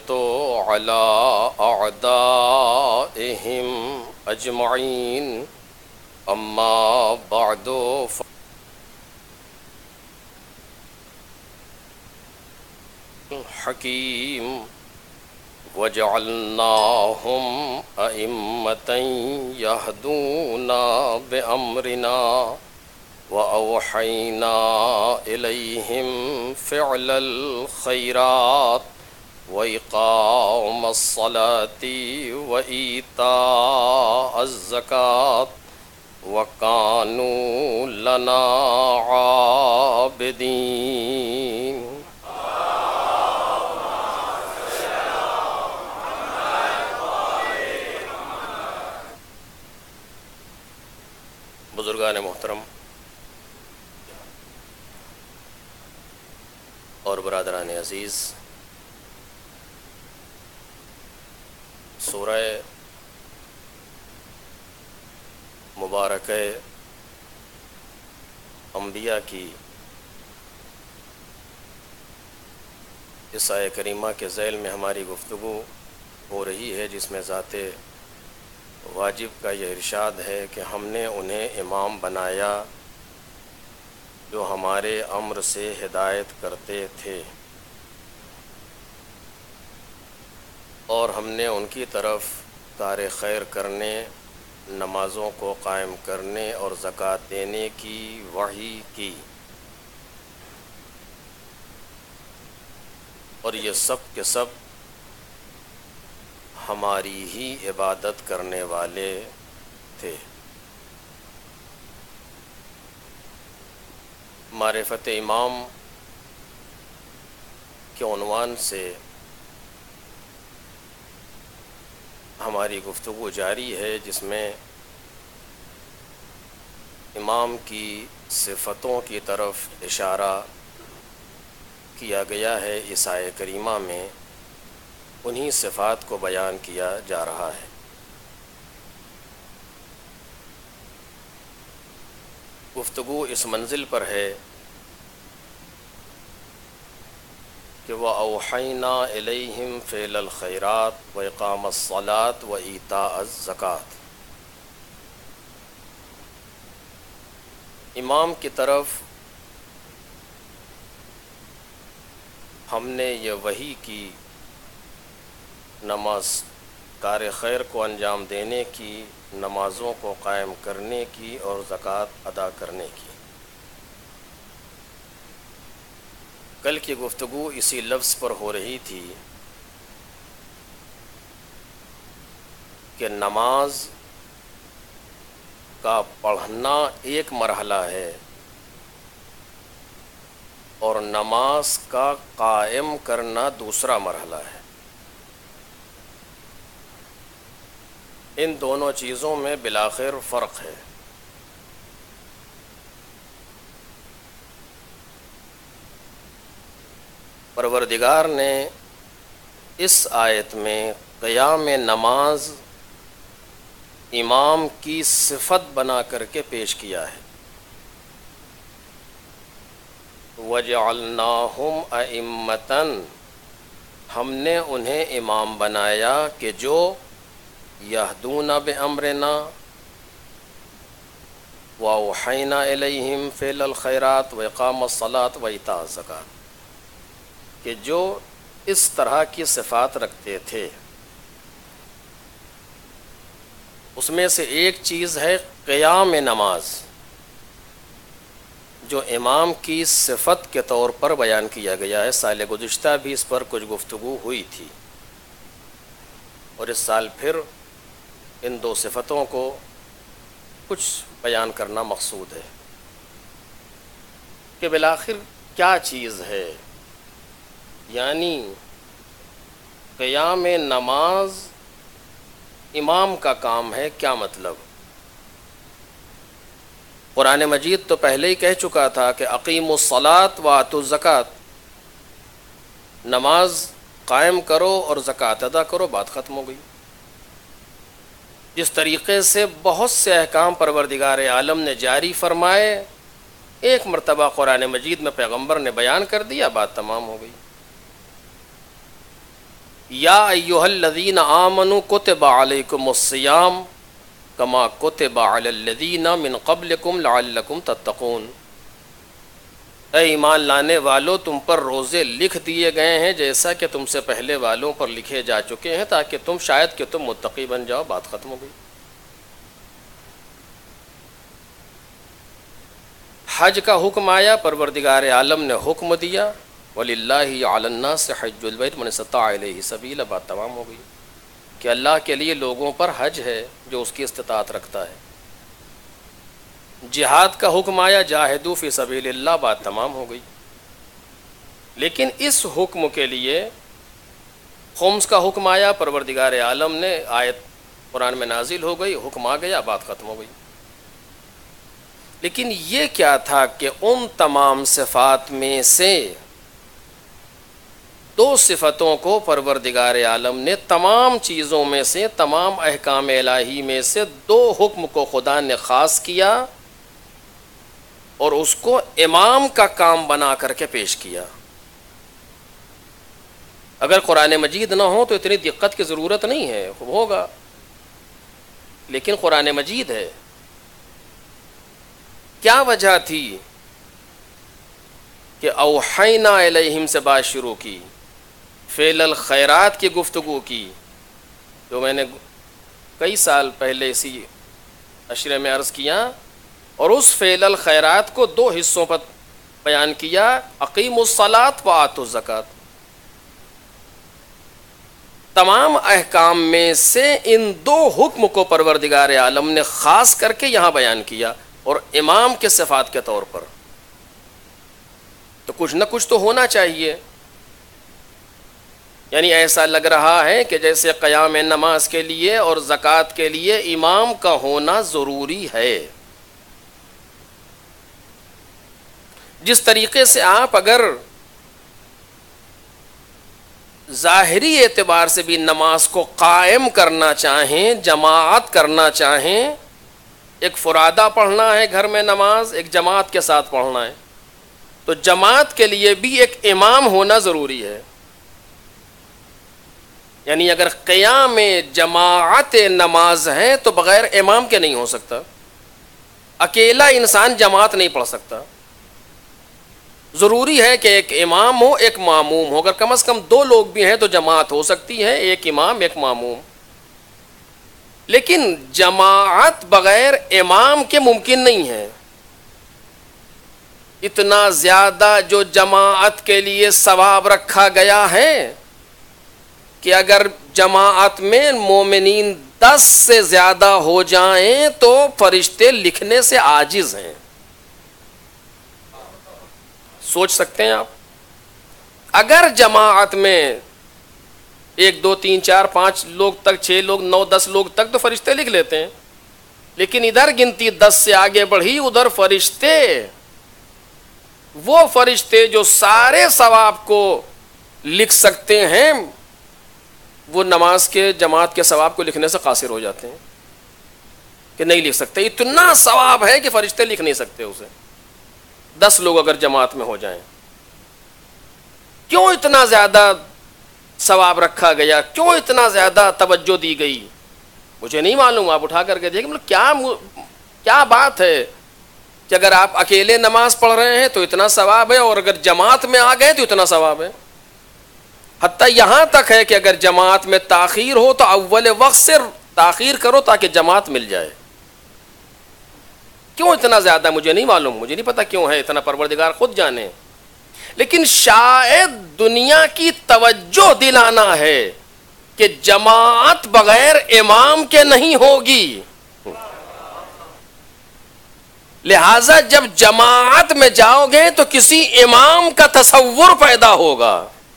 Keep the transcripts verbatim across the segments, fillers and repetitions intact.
على أعدائهم أجمعين أما بعد حكيم وجعلناهم أئمة يهدون بأمرنا وأوحينا إليهم فعل الخيرات وإقام الصلاة وإيتاء الزكاة وكانوا لنا عابدين. بزرگان محترم اور برادران عزیز، سورہ مبارکہ انبیاء کی اس آیہ کریمہ کے ذیل میں ہماری گفتگو ہو رہی ہے، جس میں ذات واجب کا یہ ارشاد ہے کہ ہم نے انہیں امام بنایا جو ہمارے امر سے ہدایت کرتے تھے، اور ہم نے ان کی طرف کار خیر کرنے، نمازوں کو قائم کرنے اور زکوٰۃ دینے کی وحی کی، اور یہ سب کے سب ہماری ہی عبادت کرنے والے تھے۔ معرفت امام کے عنوان سے ہماری گفتگو جاری ہے، جس میں امام کی صفتوں کی طرف اشارہ کیا گیا ہے۔ اس آیہ کریمہ میں انہی صفات کو بیان کیا جا رہا ہے۔ گفتگو اس منزل پر ہے کہ وَأَوْحَيْنَا إِلَيْهِمْ فِعْلَ الْخَيْرَاتِ وَإِقَامَ الصَّلَاةِ وَإِيتَاءَ الزَّكَاةِ۔ امام کی طرف ہم نے یہ وحی کی، نماز کار خیر کو انجام دینے کی، نمازوں کو قائم کرنے کی اور زکوٰۃ ادا کرنے کی۔ کل کی گفتگو اسی لفظ پر ہو رہی تھی کہ نماز کا پڑھنا ایک مرحلہ ہے اور نماز کا قائم کرنا دوسرا مرحلہ ہے۔ ان دونوں چیزوں میں بالآخر فرق ہے۔ پروردگار نے اس آیت میں قیام نماز امام کی صفت بنا کر کے پیش کیا ہے۔ وَجَعَلْنَاهُمْ أَئِمَّةً، ہم نے انہیں امام بنایا کہ جو یہدون بامرنا وأوحینا الیہم فعل الخیرات واقام الصلاۃ وایتاء الزکاۃ، کہ جو اس طرح کی صفات رکھتے تھے۔ اس میں سے ایک چیز ہے قیام نماز، جو امام کی صفت کے طور پر بیان کیا گیا ہے۔ سال گزشتہ بھی اس پر کچھ گفتگو ہوئی تھی، اور اس سال پھر ان دو صفتوں کو کچھ بیان کرنا مقصود ہے کہ بالآخر کیا چیز ہے، یعنی قیام نماز امام کا کام ہے، کیا مطلب؟ قرآن مجید تو پہلے ہی کہہ چکا تھا کہ اقیموا الصلاۃ وآتوا الزکاۃ، نماز قائم کرو اور زکوٰۃ ادا کرو، بات ختم ہو گئی۔ جس طریقے سے بہت سے احکام پروردگار عالم نے جاری فرمائے، ایک مرتبہ قرآن مجید میں پیغمبر نے بیان کر دیا، بات تمام ہو گئی۔ یا ایھا الذین آمنوا کتب علیکم الصیام کما کتب علی الذین من قبلکم لعلکم تتقون، اے ایمان لانے والو تم پر روزے لکھ دیے گئے ہیں جیسا کہ تم سے پہلے والوں پر لکھے جا چکے ہیں تاکہ تم شاید کہ تم متقی بن جاؤ۔ بات ختم ہو گئی۔ حج کا حکم آیا، پروردگار عالم نے حکم دیا وَلِلَّهِ عَلَى النَّاسِ حَجُّ الْبَيْتِ مَنِ اسْتَطَاعَ إِلَيْهِ سَبِيلًا، بات تمام ہو گئی کہ اللہ کے لیے لوگوں پر حج ہے جو اس کی استطاعت رکھتا ہے۔ جہاد کا حکم آیا، جاہدوا فی سبیل اللہ، بات تمام ہو گئی۔ لیکن اس حکم کے لیے خمس کا حکم آیا، پروردگار عالم نے آیت قرآن میں نازل ہو گئی، حکم آ گیا، بات ختم ہو گئی۔ لیکن یہ کیا تھا کہ ان تمام صفات میں سے دو صفتوں کو پروردگار عالم نے تمام چیزوں میں سے، تمام احکام الہی میں سے دو حکم کو خدا نے خاص کیا اور اس کو امام کا کام بنا کر کے پیش کیا۔ اگر قرآن مجید نہ ہو تو اتنی دقت کی ضرورت نہیں ہے، ہوگا، لیکن قرآن مجید ہے۔ کیا وجہ تھی کہ اوحینا الیہم سے بات شروع کی، فعل الخیرات کی گفتگو کی، جو میں نے کئی سال پہلے اسی عشرے میں عرض کیا، اور اس فعل الخیرات کو دو حصوں پر بیان کیا، اقیموا الصلاۃ وآتوا الزکوٰۃ۔ تمام احکام میں سے ان دو حکم کو پروردگار عالم نے خاص کر کے یہاں بیان کیا، اور امام کے صفات کے طور پر۔ تو کچھ نہ کچھ تو ہونا چاہیے، یعنی ایسا لگ رہا ہے کہ جیسے قیام نماز کے لیے اور زکوٰۃ کے لیے امام کا ہونا ضروری ہے۔ جس طریقے سے آپ اگر ظاہری اعتبار سے بھی نماز کو قائم کرنا چاہیں، جماعت کرنا چاہیں، ایک فرادہ پڑھنا ہے گھر میں نماز، ایک جماعت کے ساتھ پڑھنا ہے، تو جماعت کے لیے بھی ایک امام ہونا ضروری ہے۔ یعنی اگر قیام جماعت نماز ہے تو بغیر امام کے نہیں ہو سکتا، اکیلا انسان جماعت نہیں پڑھ سکتا، ضروری ہے کہ ایک امام ہو ایک ماموم ہو، اگر کم از کم دو لوگ بھی ہیں تو جماعت ہو سکتی ہے، ایک امام ایک ماموم۔ لیکن جماعت بغیر امام کے ممکن نہیں ہے۔ اتنا زیادہ جو جماعت کے لیے ثواب رکھا گیا ہے کہ اگر جماعت میں مومنین دس سے زیادہ ہو جائیں تو فرشتے لکھنے سے عاجز ہیں۔ سوچ سکتے ہیں آپ، اگر جماعت میں ایک دو تین چار پانچ لوگ تک، چھ لوگ، نو دس لوگ تک تو فرشتے لکھ لیتے ہیں، لیکن ادھر گنتی دس سے آگے بڑھی، ادھر فرشتے، وہ فرشتے جو سارے ثواب کو لکھ سکتے ہیں، وہ نماز کے جماعت کے ثواب کو لکھنے سے قاصر ہو جاتے ہیں کہ نہیں لکھ سکتے۔ اتنا ثواب ہے کہ فرشتے لکھ نہیں سکتے اسے، دس لوگ اگر جماعت میں ہو جائیں۔ کیوں اتنا زیادہ ثواب رکھا گیا، کیوں اتنا زیادہ توجہ دی گئی؟ مجھے نہیں معلوم، آپ اٹھا کر کے دیکھیں کیا کیا بات ہے کہ اگر آپ اکیلے نماز پڑھ رہے ہیں تو اتنا ثواب ہے، اور اگر جماعت میں آ گئے تو اتنا ثواب ہے۔ حتیٰ یہاں تک ہے کہ اگر جماعت میں تاخیر ہو تو اول وقت سے تاخیر کرو تاکہ جماعت مل جائے۔ کیوں اتنا زیادہ مجھے نہیں معلوم، مجھے نہیں پتا کیوں ہے اتنا، پروردگار خود جانے۔ لیکن شاید دنیا کی توجہ دلانا ہے کہ جماعت بغیر امام کے نہیں ہوگی، لہذا جب جماعت میں جاؤ گے تو کسی امام کا تصور پیدا ہوگا۔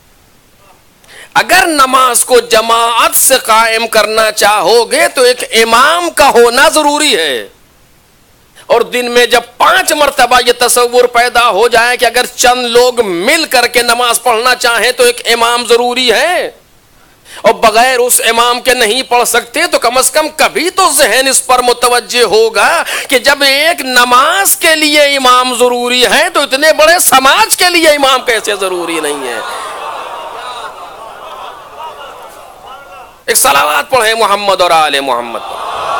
اگر نماز کو جماعت سے قائم کرنا چاہو گے تو ایک امام کا ہونا ضروری ہے، اور دن میں جب پانچ مرتبہ یہ تصور پیدا ہو جائے کہ اگر چند لوگ مل کر کے نماز پڑھنا چاہیں تو ایک امام ضروری ہے، اور بغیر اس امام کے نہیں پڑھ سکتے، تو کم از کم کبھی تو ذہن اس پر متوجہ ہوگا کہ جب ایک نماز کے لیے امام ضروری ہے تو اتنے بڑے سماج کے لیے امام کیسے ضروری نہیں ہے۔ ایک صلوات پڑھیں محمد اور آل محمد پر.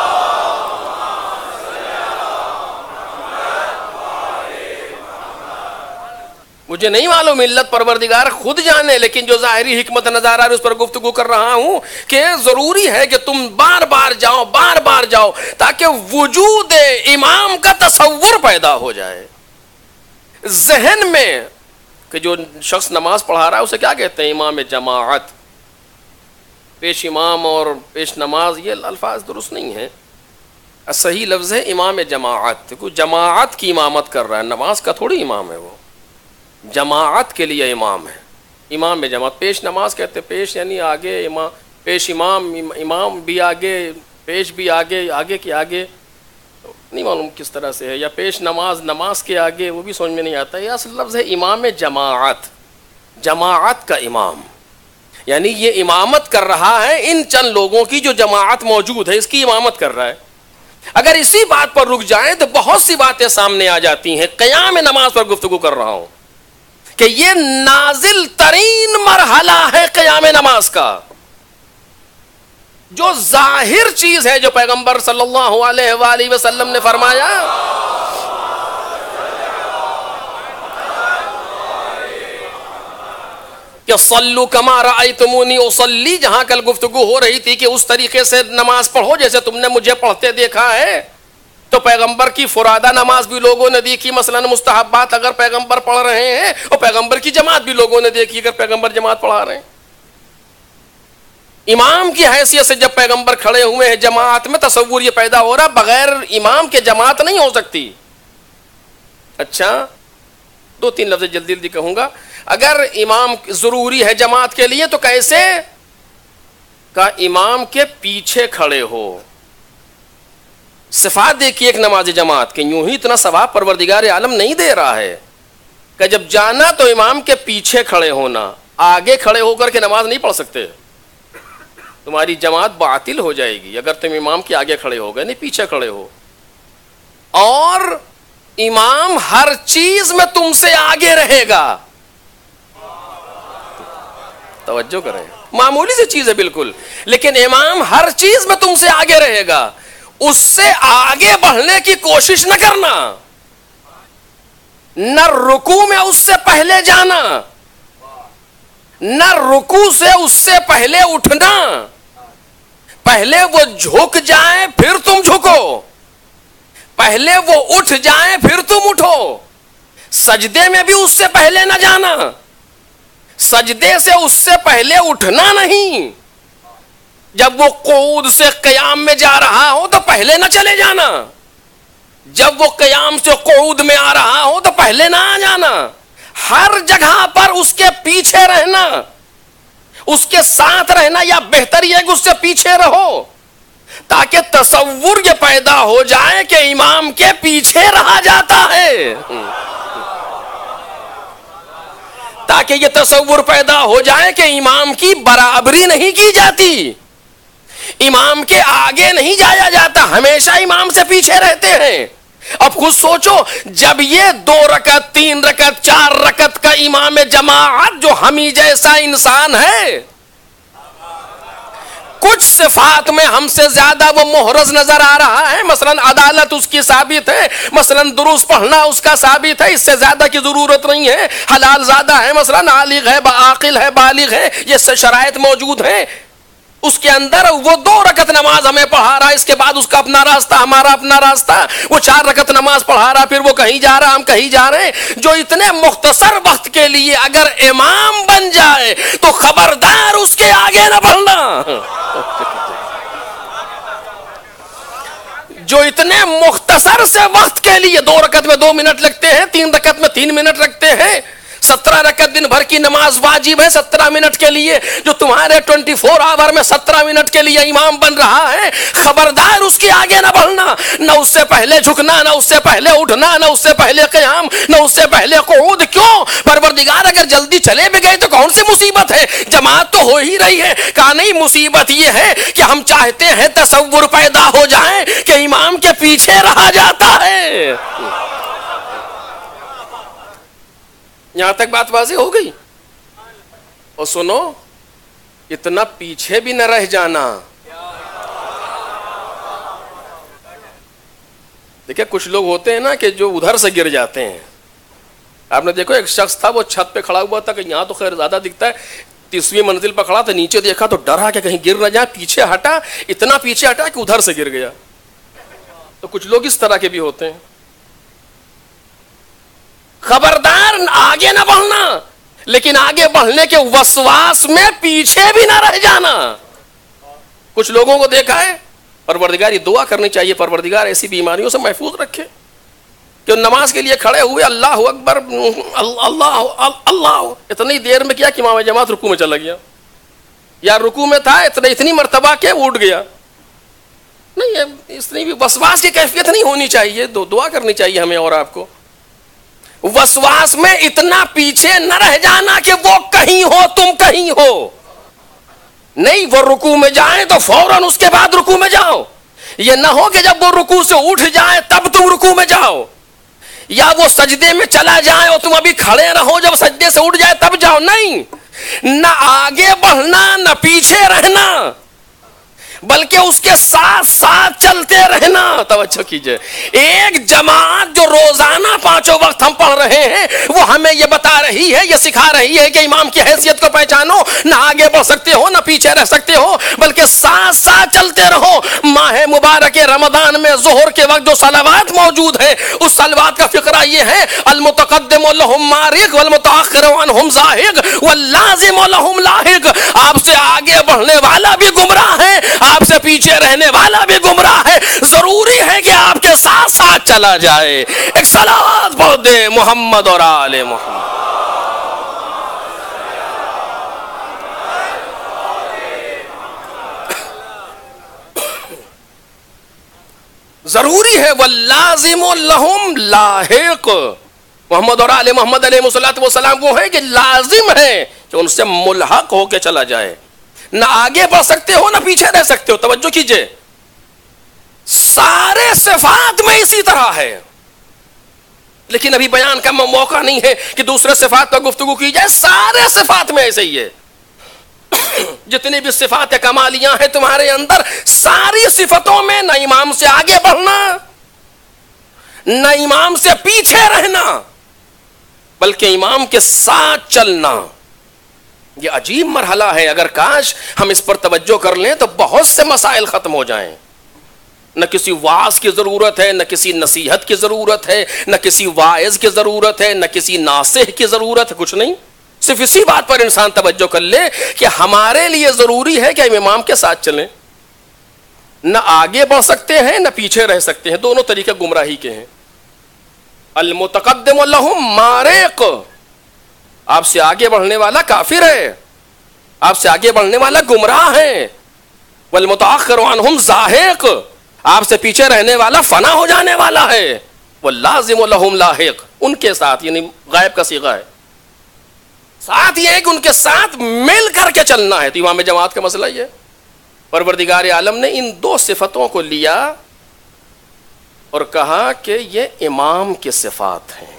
مجھے نہیں معلوم ملت پروردگار خود جانے، لیکن جو ظاہری حکمت نظر آ رہی ہے اس پر گفتگو کر رہا ہوں کہ ضروری ہے کہ تم بار بار جاؤ بار بار جاؤ تاکہ وجود امام کا تصور پیدا ہو جائے ذہن میں کہ جو شخص نماز پڑھا رہا ہے اسے کیا کہتے ہیں؟ امام جماعت. پیش امام اور پیش نماز یہ الفاظ درست نہیں ہیں. صحیح لفظ ہے امام جماعت. کوئی جماعت کی امامت کر رہا ہے، نماز کا تھوڑی امام ہے، وہ جماعت کے لیے امام ہے. امام میں جماعت. پیش نماز کہتے ہیں، پیش یعنی آگے، امام پیش امام، امام بھی آگے، پیش بھی آگے، آگے کے آگے نہیں معلوم کس طرح سے ہے، یا پیش نماز نماز کے آگے، وہ بھی سمجھ میں نہیں آتا. یہ اصل لفظ ہے امام جماعت، جماعت کا امام. یعنی یہ امامت کر رہا ہے ان چند لوگوں کی جو جماعت موجود ہے، اس کی امامت کر رہا ہے. اگر اسی بات پر رک جائیں تو بہت سی باتیں سامنے آ جاتی ہیں. قیام نماز پر گفتگو کر رہا ہوں کہ یہ نازل ترین مرحلہ ہے قیام نماز کا. جو ظاہر چیز ہے جو پیغمبر صلی اللہ علیہ وآلہ وسلم نے فرمایا، کہ صلو کما رأیتمونی اصلی، جہاں کل گفتگو ہو رہی تھی کہ اس طریقے سے نماز پڑھو جیسے تم نے مجھے پڑھتے دیکھا ہے. تو پیغمبر کی فرادہ نماز بھی لوگوں نے دیکھی، مثلا مستحبات اگر پیغمبر پڑھ رہے ہیں، اور پیغمبر کی جماعت بھی لوگوں نے دیکھی اگر پیغمبر جماعت پڑھا رہے ہیں. امام کی حیثیت سے جب پیغمبر کھڑے ہوئے ہیں جماعت میں، تصور یہ پیدا ہو رہا بغیر امام کے جماعت نہیں ہو سکتی. اچھا، دو تین لفظ جلدی جلدی کہوں گا. اگر امام ضروری ہے جماعت کے لیے تو کیسے؟ کہ امام کے پیچھے کھڑے ہو. صفات دیکھیے ایک نماز جماعت کے، یوں ہی اتنا ثواب پروردگار عالم نہیں دے رہا ہے کہ جب جانا تو امام کے پیچھے کھڑے ہونا. آگے کھڑے ہو کر کے نماز نہیں پڑھ سکتے، تمہاری جماعت باطل ہو جائے گی اگر تم امام کے آگے کھڑے ہو گئے، نہیں پیچھے کھڑے ہو. اور امام ہر چیز میں تم سے آگے رہے گا. توجہ کریں، معمولی سی چیز ہے بالکل، لیکن امام ہر چیز میں تم سے آگے رہے گا. اس سے آگے بڑھنے کی کوشش نہ کرنا، نہ رکوع میں اس سے پہلے جانا، نہ رکوع سے اس سے پہلے اٹھنا. پہلے وہ جھک جائیں پھر تم جھکو، پہلے وہ اٹھ جائیں پھر تم اٹھو. سجدے میں بھی اس سے پہلے نہ جانا، سجدے سے اس سے پہلے اٹھنا نہیں. جب وہ قعود سے قیام میں جا رہا ہو تو پہلے نہ چلے جانا، جب وہ قیام سے قعود میں آ رہا ہو تو پہلے نہ آ جانا. ہر جگہ پر اس کے پیچھے رہنا، اس کے ساتھ رہنا، یا بہتر یہ کہ اس سے پیچھے رہو تاکہ تصور یہ پیدا ہو جائے کہ امام کے پیچھے رہا جاتا ہے، تاکہ یہ تصور پیدا ہو جائے کہ امام کی برابری نہیں کی جاتی، امام کے آگے نہیں جایا جاتا، ہمیشہ امام سے پیچھے رہتے ہیں. اب خود سوچو، جب یہ دو رکعت، تین رکعت، چار رکعت کا امام جماعت جو ہمیں جیسا انسان ہے، کچھ صفات میں ہم سے زیادہ وہ محرز نظر آ رہا ہے، مثلا عدالت اس کی ثابت ہے، مثلا درست پڑھنا اس کا ثابت ہے، اس سے زیادہ کی ضرورت نہیں ہے، حلال زیادہ ہے، مثلا عالق ہے، عاقل ہے، بالغ ہے، یہ شرائط موجود ہیں. اس کے اندر وہ دو رکعت نماز ہمیں پڑھا رہا ہے، اس کے بعد اس کا اپنا راستہ، ہمارا اپنا راستہ. وہ چار رکعت نماز پڑھا رہا، پھر وہ کہیں جا رہا، ہم کہیں جا رہے ہیں. جو اتنے مختصر وقت کے لیے اگر امام بن جائے تو خبردار اس کے آگے نہ بڑھنا. جو اتنے مختصر سے وقت کے لیے، دو رکعت میں دو منٹ لگتے ہیں، تین رکعت میں تین منٹ لگتے ہیں، سترہ رکعت دن بھر کی نماز واجب ہے سترہ منٹ کے لیے، جو تمہارے ٹوینٹی فور آور میں سترہ منٹ کے لیے امام بن رہا ہے، خبردار اس کے آگے نہ بڑھنا، نہ اس سے پہلے جھکنا، نہ اس سے پہلے اٹھنا، نہ اس سے پہلے قیام، نہ اس سے پہلے قعود. کیوں؟ پروردگار اگر جلدی چلے بھی گئے تو کون سی مصیبت ہے؟ جماعت تو ہو ہی رہی ہے. کہا نہیں، مصیبت یہ ہے کہ ہم چاہتے ہیں تصور پیدا ہو جائے کہ امام کے پیچھے رہا جاتا ہے. یہاں تک بات واضح ہو گئی؟ اور سنو، اتنا پیچھے بھی نہ رہ جانا. دیکھیں کچھ لوگ ہوتے ہیں نا کہ جو ادھر سے گر جاتے ہیں. آپ نے دیکھو ایک شخص تھا وہ چھت پہ کھڑا ہوا تھا کہ یہاں تو خیر زیادہ دکھتا ہے, تیسویں منزل پہ کھڑا تھا, نیچے دیکھا تو ڈرا کہ کہیں گر نہ جائے, پیچھے ہٹا, اتنا پیچھے ہٹا کہ ادھر سے گر گیا. تو کچھ لوگ اس طرح کے بھی ہوتے ہیں. خبردار آگے نہ بڑھنا, لیکن آگے بڑھنے کے وسواس میں پیچھے بھی نہ رہ جانا. کچھ لوگوں کو دیکھا ہے, پروردگار یہ دعا کرنی چاہیے پروردگار ایسی بیماریوں سے محفوظ رکھے کہ نماز کے لیے کھڑے ہوئے اللہ اکبر اللہ اللہ اتنی دیر میں کیا کہ امام جماعت رکوع میں چلا گیا, یا رکوع میں تھا اتنا اتنی مرتبہ کہ اٹھ گیا. نہیں, اتنی بھی وسواس کی کیفیت نہیں ہونی چاہیے. دعا کرنی چاہیے ہمیں اور آپ کو. وسواس میں اتنا پیچھے نہ رہ جانا کہ وہ کہیں ہو تم کہیں ہو. نہیں, وہ رکوع میں جائیں تو فوراً اس کے بعد رکوع میں جاؤ. یہ نہ ہو کہ جب وہ رکوع سے اٹھ جائے تب تم رکوع میں جاؤ, یا وہ سجدے میں چلا جائے اور تم ابھی کھڑے رہو, جب سجدے سے اٹھ جائے تب جاؤ. نہیں, نہ آگے بڑھنا نہ پیچھے رہنا, بلکہ اس کے ساتھ ساتھ چلتے رہنا. توجہ کیجئے, ایک جماعت جو روزانہ پانچوں وقت ہم پڑھ رہے ہیں وہ ہمیں یہ بتا رہی ہے, یہ سکھا رہی ہے کہ امام کی حیثیت کو پہچانو, نہ آگے بڑھ سکتے ہو نہ پیچھے رہ سکتے ہو, بلکہ ساتھ ساتھ چلتے رہو. ماہ مبارک رمضان میں ظہر کے وقت جو صلوات موجود ہے اس صلوات کا فقرہ یہ ہے, المتقدم لهم مارق والمتاخر عنهم زاہق واللازم لهم لاحق. آپ سے آگے بڑھنے والا بھی گمراہ ہے, آپ سے پیچھے رہنے والا بھی گمراہ ہے. ضروری ہے کہ آپ کے ساتھ ساتھ چلا جائے. ایک صلوات پڑھ دے محمد اور آل محمد. ضروری ہے واللازم لهم لاحق. محمد اور آل محمد علیہ الصلوۃ والسلام وہ ہے کہ لازم ہے کہ ان سے ملحق ہو کے چلا جائے. نہ آگے بڑھ سکتے ہو نہ پیچھے رہ سکتے ہو. توجہ کیجئے, سارے صفات میں اسی طرح ہے, لیکن ابھی بیان کا موقع نہیں ہے کہ دوسرے صفات پر گفتگو کی جائے. سارے صفات میں ایسے ہی ہے. جتنی بھی صفات کمالیاں ہیں تمہارے اندر, ساری صفتوں میں نہ امام سے آگے بڑھنا نہ امام سے پیچھے رہنا, بلکہ امام کے ساتھ چلنا. یہ عجیب مرحلہ ہے. اگر کاش ہم اس پر توجہ کر لیں تو بہت سے مسائل ختم ہو جائیں. نہ کسی واعظ کی ضرورت ہے, نہ کسی نصیحت کی ضرورت ہے, نہ کسی واعظ کی ضرورت ہے, نہ کسی ناصح کی ضرورت ہے, کچھ نہیں. صرف اسی بات پر انسان توجہ کر لے کہ ہمارے لیے ضروری ہے کہ ہم امام کے ساتھ چلیں. نہ آگے بڑھ سکتے ہیں نہ پیچھے رہ سکتے ہیں, دونوں طریقے گمراہی کے ہیں. المتقدم لهم مارق, آپ سے آگے بڑھنے والا کافر ہے, آپ سے آگے بڑھنے والا گمراہ ہے. والمتاخر عنهم زاہق, آپ سے پیچھے رہنے والا فنا ہو جانے والا ہے. واللازم لهم لاحق, ان کے ساتھ, یعنی غائب کا صیغہ ہے. ساتھ یہ ہے کہ ان کے ساتھ مل کر کے چلنا ہے. تو امام جماعت کا مسئلہ یہ ہے. پروردگار عالم نے ان دو صفتوں کو لیا اور کہا کہ یہ امام کی صفات ہیں.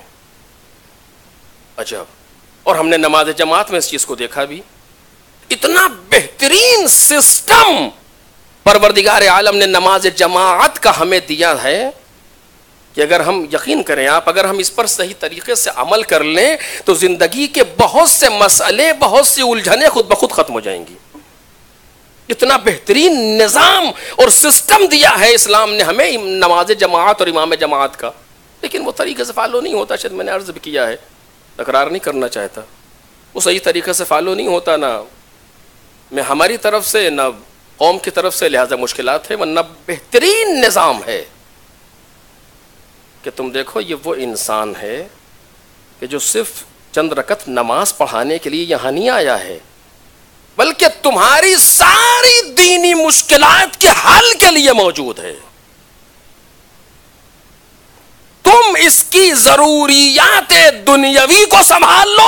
عجب. اور ہم نے نماز جماعت میں اس چیز کو دیکھا بھی. اتنا بہترین سسٹم پروردگار عالم نے نماز جماعت کا ہمیں دیا ہے کہ اگر ہم یقین کریں, آپ اگر ہم اس پر صحیح طریقے سے عمل کر لیں تو زندگی کے بہت سے مسئلے, بہت سی الجھنیں خود بخود ختم ہو جائیں گی. اتنا بہترین نظام اور سسٹم دیا ہے اسلام نے ہمیں نماز جماعت اور امام جماعت کا, لیکن وہ طریقے سے فالو نہیں ہوتا. شاید میں نے عرض بھی کیا ہے, تکرار نہیں کرنا چاہتا. وہ صحیح طریقے سے فالو نہیں ہوتا, نہ میں ہماری طرف سے نہ قوم کی طرف سے, لہذا مشکلات ہے. ورنہ بہترین نظام ہے کہ تم دیکھو یہ وہ انسان ہے کہ جو صرف چند رکعت نماز پڑھانے کے لیے یہاں نہیں آیا ہے, بلکہ تمہاری ساری دینی مشکلات کے حل کے لیے موجود ہے. تم اس کی ضروریات دنیاوی کو سنبھال لو,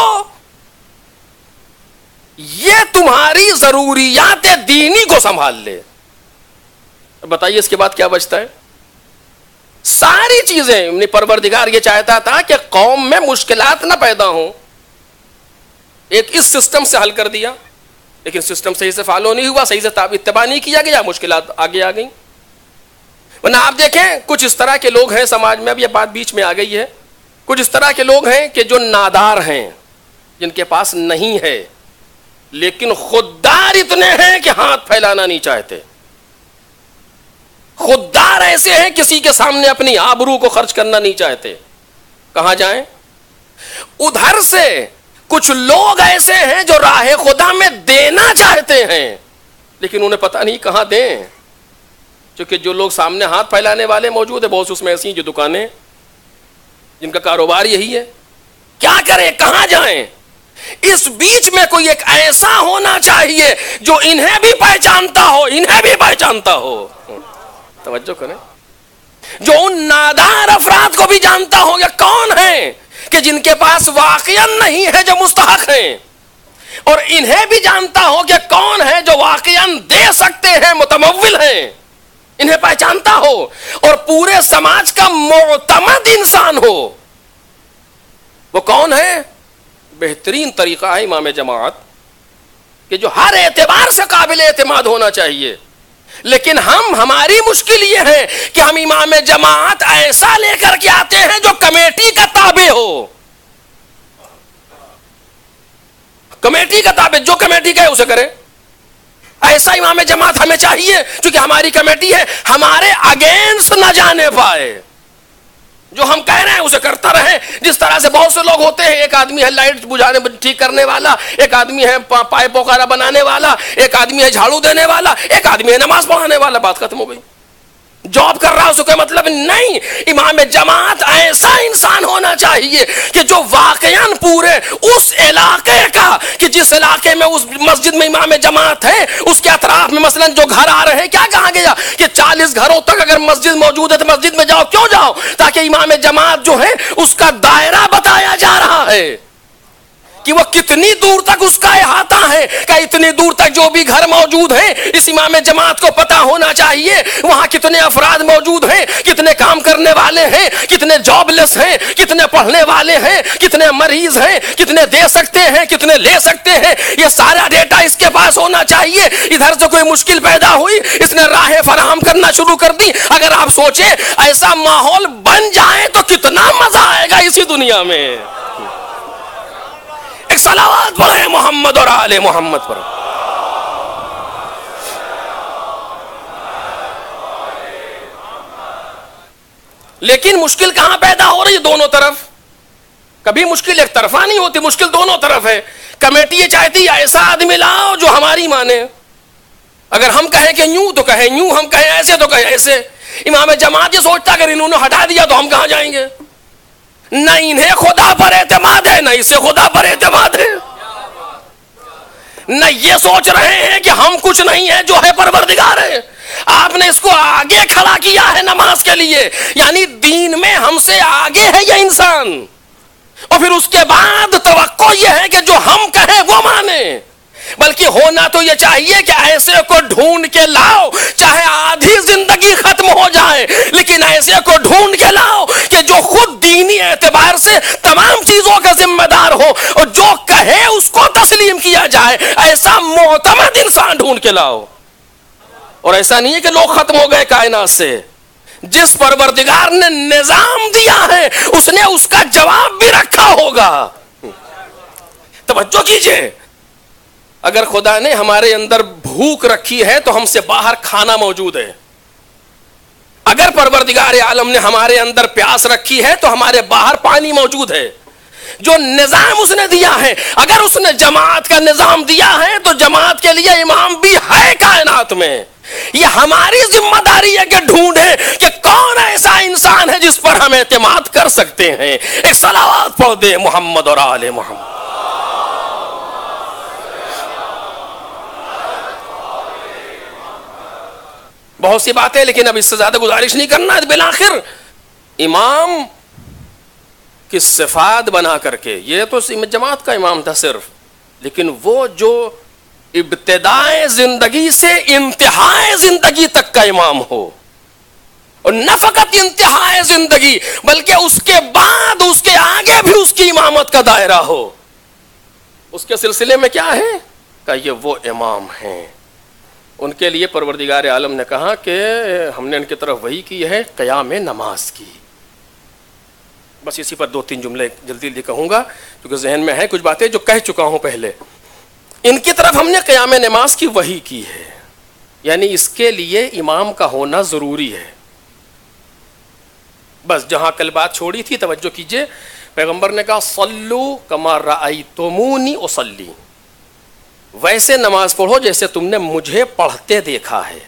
یہ تمہاری ضروریات دینی کو سنبھال لے. بتائیے اس کے بعد کیا بچتا ہے؟ ساری چیزیں. پروردگار یہ چاہتا تھا کہ قوم میں مشکلات نہ پیدا ہوں, ایک اس سسٹم سے حل کر دیا. لیکن سسٹم صحیح سے فالو نہیں ہوا, صحیح سے اتباع نہیں کیا گیا, مشکلات آگے آ گئیں. ورنہ آپ دیکھیں کچھ اس طرح کے لوگ ہیں سماج میں, اب یہ بات بیچ میں آ گئی ہے, کچھ اس طرح کے لوگ ہیں کہ جو نادار ہیں, جن کے پاس نہیں ہے لیکن خوددار اتنے ہیں کہ ہاتھ پھیلانا نہیں چاہتے. خوددار ایسے ہیں کسی کے سامنے اپنی آبرو کو خرچ کرنا نہیں چاہتے. کہاں جائیں؟ ادھر سے کچھ لوگ ایسے ہیں جو راہ خدا میں دینا چاہتے ہیں لیکن انہیں پتہ نہیں کہاں دیں, کیونکہ جو لوگ سامنے ہاتھ پھیلانے والے موجود ہیں بہت اس میں ایسی ہیں جو دکانیں جن کا کاروبار یہی ہے. کیا کریں, کہاں جائیں؟ اس بیچ میں کوئی ایک ایسا ہونا چاہیے جو انہیں بھی پہچانتا ہو, انہیں بھی پہچانتا ہو. توجہ کریں, جو ان نادار افراد کو بھی جانتا ہو یا کون ہیں کہ جن کے پاس واقعا نہیں ہے جو مستحق ہیں, اور انہیں بھی جانتا ہو کہ کون ہے جو واقعا دے سکتے ہیں, متمول ہیں, انہیں پہچانتا ہو, اور پورے سماج کا معتمد انسان ہو. وہ کون ہے؟ بہترین طریقہ ہے امام جماعت, کہ جو ہر اعتبار سے قابل اعتماد ہونا چاہیے. لیکن ہم ہماری مشکل یہ ہے کہ ہم امام جماعت ایسا لے کر کے آتے ہیں جو کمیٹی کا تابع ہو. کمیٹی کا تابع, جو کمیٹی کا ہے اسے کرے. ایسا امام جماعت ہمیں چاہیے چونکہ ہماری کمیٹی ہے, ہمارے اگینسٹ نہ جانے پائے, جو ہم کہہ رہے ہیں اسے کرتا رہے. جس طرح سے بہت سے لوگ ہوتے ہیں, ایک آدمی ہے لائٹ بجھانے ٹھیک کرنے والا, ایک آدمی ہے پائپ وغیرہ بنانے والا, ایک آدمی ہے جھاڑو دینے والا, ایک آدمی ہے نماز پڑھانے والا, بات ختم ہو گئی. جاب کر رہا اس کا مطلب نہیں. امام جماعت ایسا انسان ہونا چاہیے کہ جو واقعا پورے اس علاقے کا, کہ جس علاقے میں اس مسجد میں امام جماعت ہے اس کے اطراف میں مثلا جو گھر آ رہے ہیں, کیا کہا گیا کہ چالیس گھروں تک اگر مسجد موجود ہے تو مسجد میں جاؤ. کیوں جاؤ؟ تاکہ امام جماعت جو ہے اس کا دائرہ بتایا جا رہا ہے کہ وہ کتنی دور تک اس کا احاطہ ہے, کہ اتنی دور تک جو بھی گھر موجود ہیں اس امام جماعت کو پتا ہونا چاہیے وہاں کتنے افراد موجود ہیں, کتنے کام کرنے والے ہیں, کتنے جاب لیس ہیں, کتنے پڑھنے والے ہیں, کتنے مریض ہیں, کتنے دے سکتے ہیں, کتنے لے سکتے ہیں. یہ سارا ڈیٹا اس کے پاس ہونا چاہیے. ادھر سے کوئی مشکل پیدا ہوئی, اس نے راہیں فراہم کرنا شروع کر دی. اگر آپ سوچیں ایسا ماحول بن جائے تو کتنا مزہ آئے گا اسی دنیا میں. ایک صلوات پڑھیں محمد اور آل محمد پر. لیکن مشکل کہاں پیدا ہو رہی ہے؟ دونوں طرف. کبھی مشکل ایک طرفہ نہیں ہوتی, مشکل دونوں طرف ہے. کمیٹی یہ چاہتی ہے ایسا آدمی لاؤ جو ہماری مانے. اگر ہم کہیں کہ یوں تو کہیں یوں, ہم کہیں ایسے تو کہیں ایسے. امام جماعت یہ سوچتا اگر انہوں نے ہٹا دیا تو ہم کہاں جائیں گے. نہ انہیں خدا پر اعتماد ہے, نہ اسے خدا پر اعتماد ہے. نہ یہ سوچ رہے ہیں کہ ہم کچھ نہیں ہیں, جو ہے پروردگار ہے. آپ نے اس کو آگے کھڑا کیا ہے نماز کے لیے, یعنی دین میں ہم سے آگے ہے یہ انسان. اور پھر اس کے بعد توقع یہ ہے کہ جو ہم کہیں وہ مانے. بلکہ ہونا تو یہ چاہیے کہ ایسے کو ڈھونڈ کے لاؤ چاہے آدھی زندگی ختم ہو جائے, لیکن ایسے کو ڈھونڈ کے لاؤ کہ جو خود دینی اعتبار سے تمام چیزوں کا ذمہ دار ہو اور جو کہے اس کو تسلیم کیا جائے. ایسا معتمد انسان ڈھونڈ کے لاؤ. اور ایسا نہیں ہے کہ لوگ ختم ہو گئے کائنات سے. جس پروردگار نے نظام دیا ہے اس نے اس کا جواب بھی رکھا ہوگا. توجہ کیجئے, اگر خدا نے ہمارے اندر بھوک رکھی ہے تو ہم سے باہر کھانا موجود ہے. اگر پروردگار عالم نے ہمارے اندر پیاس رکھی ہے تو ہمارے باہر پانی موجود ہے. جو نظام اس نے دیا ہے, اگر اس نے جماعت کا نظام دیا ہے تو جماعت کے لیے امام بھی ہے کائنات میں. یہ ہماری ذمہ داری ہے کہ ڈھونڈے کہ کون ایسا انسان ہے جس پر ہم اعتماد کر سکتے ہیں. ایک صلوات پڑھ دے محمد اور آل محمد. بہت سی باتیں, لیکن اب اس سے زیادہ گزارش نہیں کرنا. بالآخر امام کی صفات بنا کر کے, یہ تو جماعت کا امام تھا صرف, لیکن وہ جو ابتدائے زندگی سے انتہائے زندگی تک کا امام ہو, اور نہ فقط انتہائے زندگی بلکہ اس کے بعد اس کے آگے بھی اس کی امامت کا دائرہ ہو. اس کے سلسلے میں کیا ہے؟ کا یہ وہ امام ہیں. ان کے لیے پروردگار عالم نے کہا کہ ہم نے ان کی طرف وحی کی ہے قیام نماز کی. بس اسی پر دو تین جملے جلدی جلدی کہوں گا کیونکہ ذہن میں ہے کچھ باتیں جو کہہ چکا ہوں پہلے. ان کی طرف ہم نے قیام نماز کی وحی کی ہے، یعنی اس کے لیے امام کا ہونا ضروری ہے. بس جہاں کل بات چھوڑی تھی توجہ کیجئے. پیغمبر نے کہا صلو کما رأیتمونی اصلی، ویسے نماز پڑھو جیسے تم نے مجھے پڑھتے دیکھا ہے.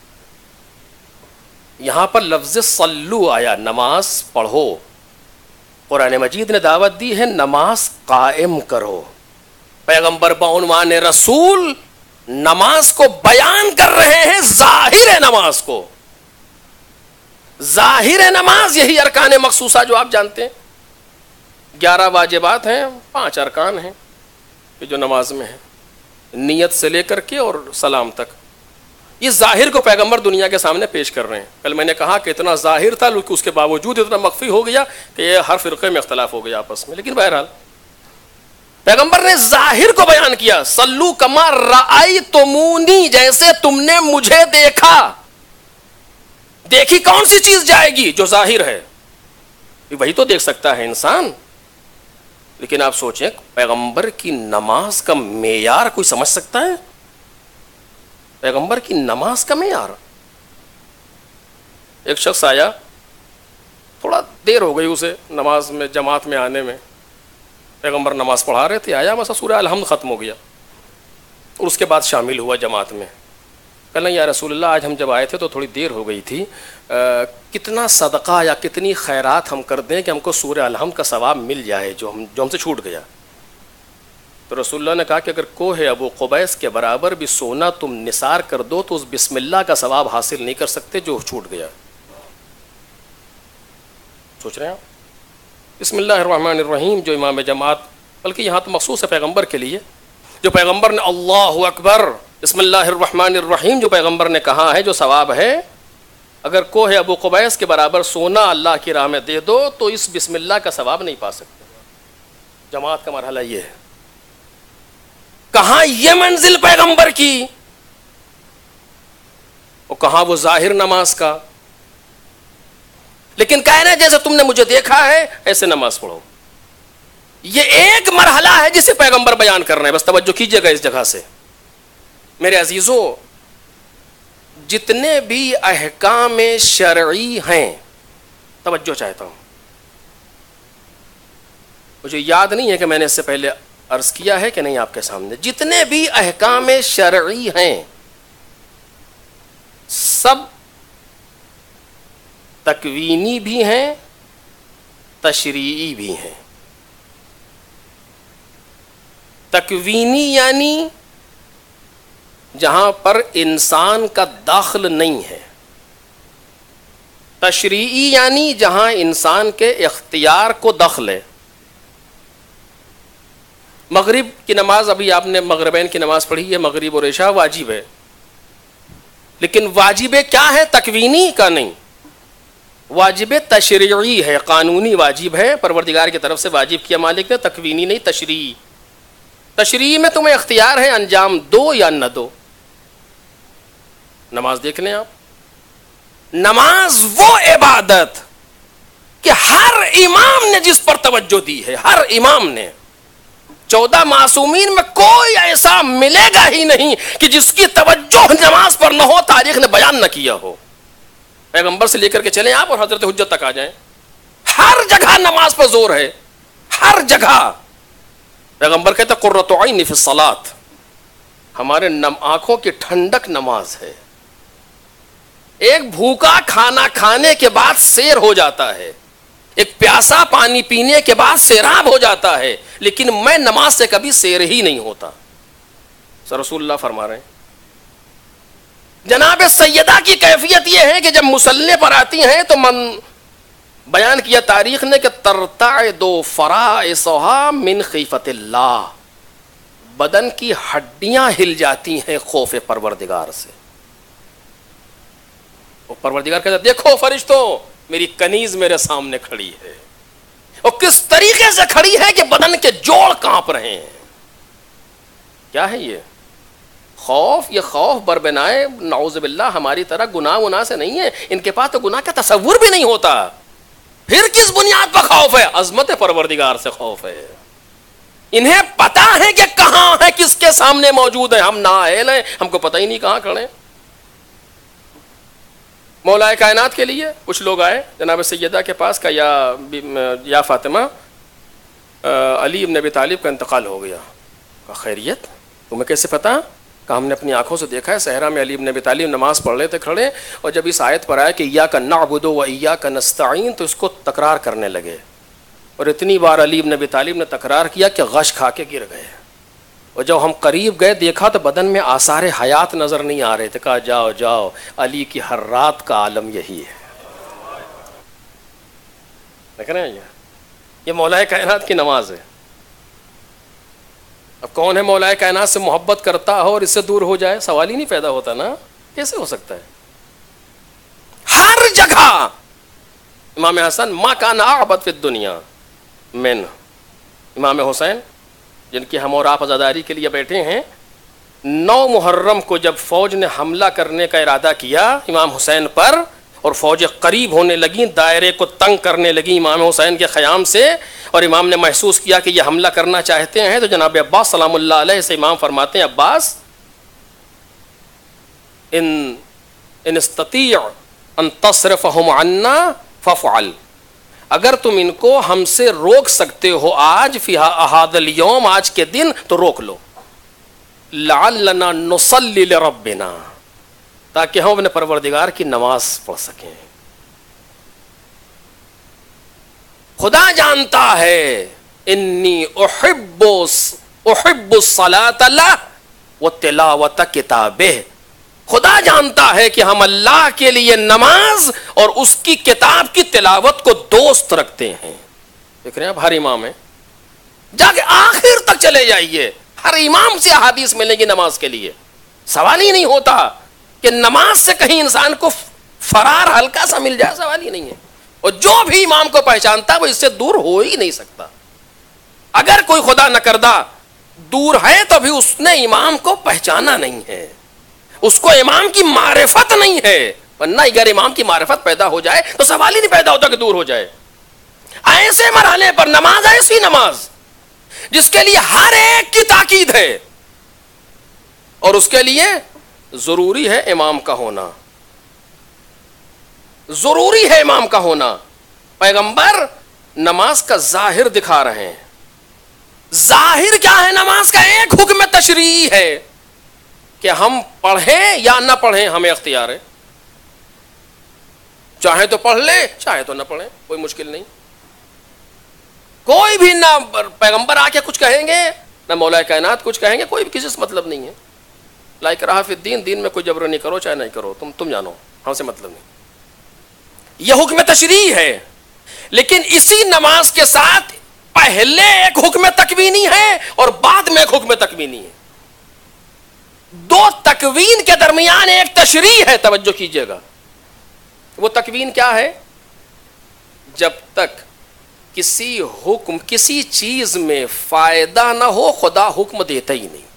یہاں پر لفظ صلو آیا، نماز پڑھو. قرآن مجید نے دعوت دی ہے نماز قائم کرو. پیغمبر بعنوان رسول نماز کو بیان کر رہے ہیں، ظاہر نماز کو. ظاہر نماز یہی ارکان مخصوصہ جو آپ جانتے ہیں. گیارہ واجبات ہیں، پانچ ارکان ہیں کہ جو نماز میں ہیں، نیت سے لے کر کے اور سلام تک. یہ ظاہر کو پیغمبر دنیا کے سامنے پیش کر رہے ہیں. کل میں نے کہا کہ اتنا ظاہر تھا لیکن اس کے باوجود اتنا مخفی ہو گیا کہ یہ ہر فرقے میں اختلاف ہو گیا آپس میں. لیکن بہرحال پیغمبر نے ظاہر کو بیان کیا، صلو کما رأیتمونی، جیسے تم نے مجھے دیکھا. دیکھی کون سی چیز جائے گی؟ جو ظاہر ہے، وہی تو دیکھ سکتا ہے انسان. لیکن آپ سوچیں پیغمبر کی نماز کا معیار کوئی سمجھ سکتا ہے؟ پیغمبر کی نماز کا معیار. ایک شخص آیا، تھوڑا دیر ہو گئی اسے نماز میں جماعت میں آنے میں. پیغمبر نماز پڑھا رہے تھے، آیا بس سورہ الحمد ختم ہو گیا اور اس کے بعد شامل ہوا جماعت میں. کہنا یا رسول اللہ آج ہم جب آئے تھے تو تھوڑی دیر ہو گئی تھی، کتنا صدقہ یا کتنی خیرات ہم کر دیں کہ ہم کو سورہ الحمد کا ثواب مل جائے جو ہم جو ہم سے چھوٹ گیا. تو رسول اللہ نے کہا کہ اگر کوہ ابو قبیس کے برابر بھی سونا تم نثار کر دو تو اس بسم اللہ کا ثواب حاصل نہیں کر سکتے جو چھوٹ گیا. سوچ رہے ہیں آپ؟ بسم اللہ الرحمن الرحیم جو امام جماعت، بلکہ یہاں تو مخصوص ہے پیغمبر کے لیے، جو پیغمبر نے اللہ اکبر بسم اللہ الرحمن الرحیم جو پیغمبر نے کہا ہے جو ثواب ہے، اگر کوہ ابو قبیس کے برابر سونا اللہ کی راہ میں دے دو تو اس بسم اللہ کا ثواب نہیں پا سکتے. جماعت کا مرحلہ یہ ہے. کہاں یہ منزل پیغمبر کی اور کہاں وہ ظاہر نماز کا. لیکن کہہ رہے جیسے تم نے مجھے دیکھا ہے ایسے نماز پڑھو. یہ ایک مرحلہ ہے جسے پیغمبر بیان کر رہے ہیں. بس توجہ کیجئے گا اس جگہ سے. میرے عزیزوں، جتنے بھی احکام شرعی ہیں، توجہ چاہتا ہوں، مجھے یاد نہیں ہے کہ میں نے اس سے پہلے عرض کیا ہے کہ نہیں آپ کے سامنے، جتنے بھی احکام شرعی ہیں سب تکوینی بھی ہیں، تشریعی بھی ہیں. تکوینی یعنی جہاں پر انسان کا دخل نہیں ہے. تشریعی یعنی جہاں انسان کے اختیار کو دخل ہے. مغرب کی نماز، ابھی آپ نے مغربین کی نماز پڑھی ہے، مغرب اور عشاء واجب ہے، لیکن واجب کیا ہے؟ تکوینی کا نہیں، واجب تشریعی ہے، قانونی واجب ہے، پروردگار کی طرف سے واجب کیا مالک نے. تکوینی نہیں، تشریعی. تشریعی میں تمہیں اختیار ہے انجام دو یا نہ دو. نماز دیکھ لیں آپ. نماز وہ عبادت کہ ہر امام نے جس پر توجہ دی ہے، ہر امام نے، چودہ معصومین میں کوئی ایسا ملے گا ہی نہیں کہ جس کی توجہ نماز پر نہ ہو، تاریخ نے بیان نہ کیا ہو. پیغمبر سے لے کر کے چلیں آپ اور حضرت حجت تک آ جائیں، ہر جگہ نماز پر زور ہے، ہر جگہ. پیغمبر کہتے ہیں قرۃ عین فی الصلاۃ، ہمارے آنکھوں کی ٹھنڈک نماز ہے. ایک بھوکا کھانا کھانے کے بعد سیر ہو جاتا ہے، ایک پیاسا پانی پینے کے بعد سیراب ہو جاتا ہے، لیکن میں نماز سے کبھی سیر ہی نہیں ہوتا. سر رسول اللہ فرما رہے ہیں. جناب سیدہ کی کیفیت یہ ہے کہ جب مصلی پر آتی ہیں تو من بیان کیا تاریخ نے کہ ترتعد فرائصها من خیفت اللہ، بدن کی ہڈیاں ہل جاتی ہیں خوف پروردگار سے. وہ پروردگار کہتا ہے دیکھو فرشتوں میری کنیز میرے سامنے کھڑی ہے، اور کس طریقے سے کھڑی ہے کہ بدن کے جوڑ کانپ رہے ہیں. کیا ہے یہ؟ خوف یہ خوف بربنائے نعوذ باللہ ہماری طرح گناہ گناہ سے نہیں ہے، ان کے پاس تو گناہ کا تصور بھی نہیں ہوتا. پھر کس بنیاد پر خوف ہے؟ عظمت پروردگار سے خوف ہے. انہیں پتا ہے کہ کہاں ہے، کس کے سامنے موجود ہے. ہم نااہل ہیں، ہم کو پتہ ہی نہیں کہاں کھڑے. مولا کائنات کے لیے کچھ لوگ آئے جناب سیدہ کے پاس کہ یا یا فاطمہ علی ابن ابی طالب کا انتقال ہو گیا. کہا خیریت؟ تمہیں کیسے پتا؟ کہ ہم نے اپنی آنکھوں سے دیکھا ہے صحرا میں علی ابن ابی طالب نماز پڑھ رہے تھے کھڑے، اور جب اس آیت پر آیا کہ ایاک نعبد و ایاک نستعین تو اس کو تکرار کرنے لگے، اور اتنی بار علی ابن ابی طالب نے تکرار کیا کہ غش کھا کے گر گئے. اور جب ہم قریب گئے دیکھا تو بدن میں آثار حیات نظر نہیں آ رہے تھے. کہا جاؤ جاؤ، علی کی ہر رات کا عالم یہی ہے. دیکھ رہے ہیں یہ مولا کائنات کی نماز ہے. اب کون ہے مولا کائنات سے محبت کرتا ہو اور اس سے دور ہو جائے؟ سوال ہی نہیں پیدا ہوتا نا. کیسے ہو سکتا ہے؟ ہر جگہ امام حسن ما کان اعبد فی الدنیا من امام حسین جن کی ہم اور آپ عزاداری کے لیے بیٹھے ہیں. نو محرم کو جب فوج نے حملہ کرنے کا ارادہ کیا امام حسین پر، اور فوجیں قریب ہونے لگیں، دائرے کو تنگ کرنے لگیں امام حسین کے خیام سے، اور امام نے محسوس کیا کہ یہ حملہ کرنا چاہتے ہیں، تو جناب عباس سلام اللہ علیہ سے امام فرماتے ہیں عباس ان ان استطیع ان تصرفهم عنا فافعل، اگر تم ان کو ہم سے روک سکتے ہو آج فی هذا اليوم، آج کے دن، تو روک لو. لعلنا نصلی لربنا، تاکہ ہم اپنے پروردگار کی نماز پڑھ سکیں. خدا جانتا ہے انی احب احب الصلاۃ له وتلاوت کتابہ، خدا جانتا ہے کہ ہم اللہ کے لیے نماز اور اس کی کتاب کی تلاوت کو دوست رکھتے ہیں. دیکھ رہے ہیں آپ ہر امام ہے، جا کے آخر تک چلے جائیے، ہر امام سے احادیث ملیں گی نماز کے لیے. سوال ہی نہیں ہوتا کہ نماز سے کہیں انسان کو فرار ہلکا سا مل جائے، سوال ہی نہیں ہے. اور جو بھی امام کو پہچانتا وہ اس سے دور ہو ہی نہیں سکتا. اگر کوئی خدا نہ کردہ دور ہے تو بھی اس نے امام کو پہچانا نہیں ہے، اس کو امام کی معرفت نہیں ہے. ورنہ اگر امام کی معرفت پیدا ہو جائے تو سوال ہی نہیں پیدا ہوتا کہ دور ہو جائے. ایسے مرحلے پر نماز، ایسی نماز جس کے لیے ہر ایک کی تاکید ہے، اور اس کے لیے ضروری ہے امام کا ہونا، ضروری ہے امام کا ہونا. پیغمبر نماز کا ظاہر دکھا رہے ہیں. ظاہر کیا ہے نماز کا؟ ایک حکم تشریعی ہے کہ ہم پڑھیں یا نہ پڑھیں ہمیں اختیار ہے. چاہے تو پڑھ لیں، چاہے تو نہ پڑھیں، کوئی مشکل نہیں. کوئی بھی نہ پیغمبر آ کے کچھ کہیں گے نہ مولا کائنات کچھ کہیں گے، کوئی بھی کسی سے مطلب نہیں ہے. لا اکراہ فی الدین، دین میں کوئی جبر نہیں کرو، چاہے نہیں کرو، تم تم جانو، ہم سے مطلب نہیں. یہ حکم تشریعی ہے. لیکن اسی نماز کے ساتھ پہلے ایک حکم تکوینی ہے اور بعد میں ایک حکم تکوینی ہے. دو تکوین کے درمیان ایک تشریع ہے. توجہ کیجئے گا. وہ تکوین کیا ہے؟ جب تک کسی حکم کسی چیز میں فائدہ نہ ہو خدا حکم دیتا ہی نہیں.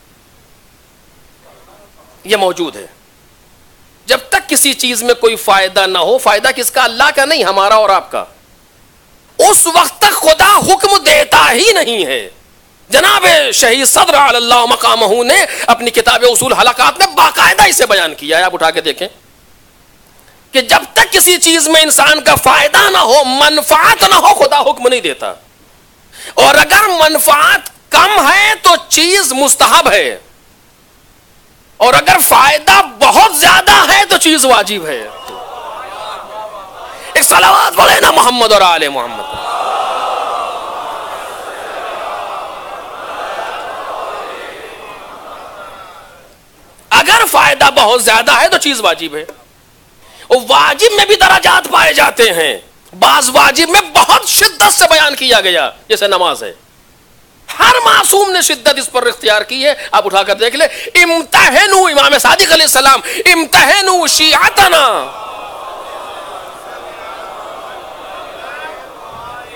یہ موجود ہے. جب تک کسی چیز میں کوئی فائدہ نہ ہو، فائدہ کس کا؟ اللہ کا نہیں، ہمارا اور آپ کا، اس وقت تک خدا حکم دیتا ہی نہیں ہے. جناب شہید صدر علی اللہ مقامہ نے اپنی کتاب اصول حلقات میں باقاعدہ اسے بیان کیا ہے. آپ اٹھا کے دیکھیں کہ جب تک کسی چیز میں انسان کا فائدہ نہ ہو، منفعت نہ ہو، خدا حکم نہیں دیتا. اور اگر منفعت کم ہے تو چیز مستحب ہے، اور اگر فائدہ بہت زیادہ ہے تو چیز واجب ہے. ایک صلوات پڑھے نا محمد اور آل محمد. اگر فائدہ بہت زیادہ ہے تو چیز واجب ہے. اور واجب میں بھی درجات پائے جاتے ہیں. بعض واجب میں بہت شدت سے بیان کیا گیا، جیسے نماز ہے. ہر معصوم نے شدت اس پر اختیار کی ہے. آپ اٹھا کر دیکھ لیں. امتحنوا، امام صادق علیہ السلام، امتحنوا شیعتنا،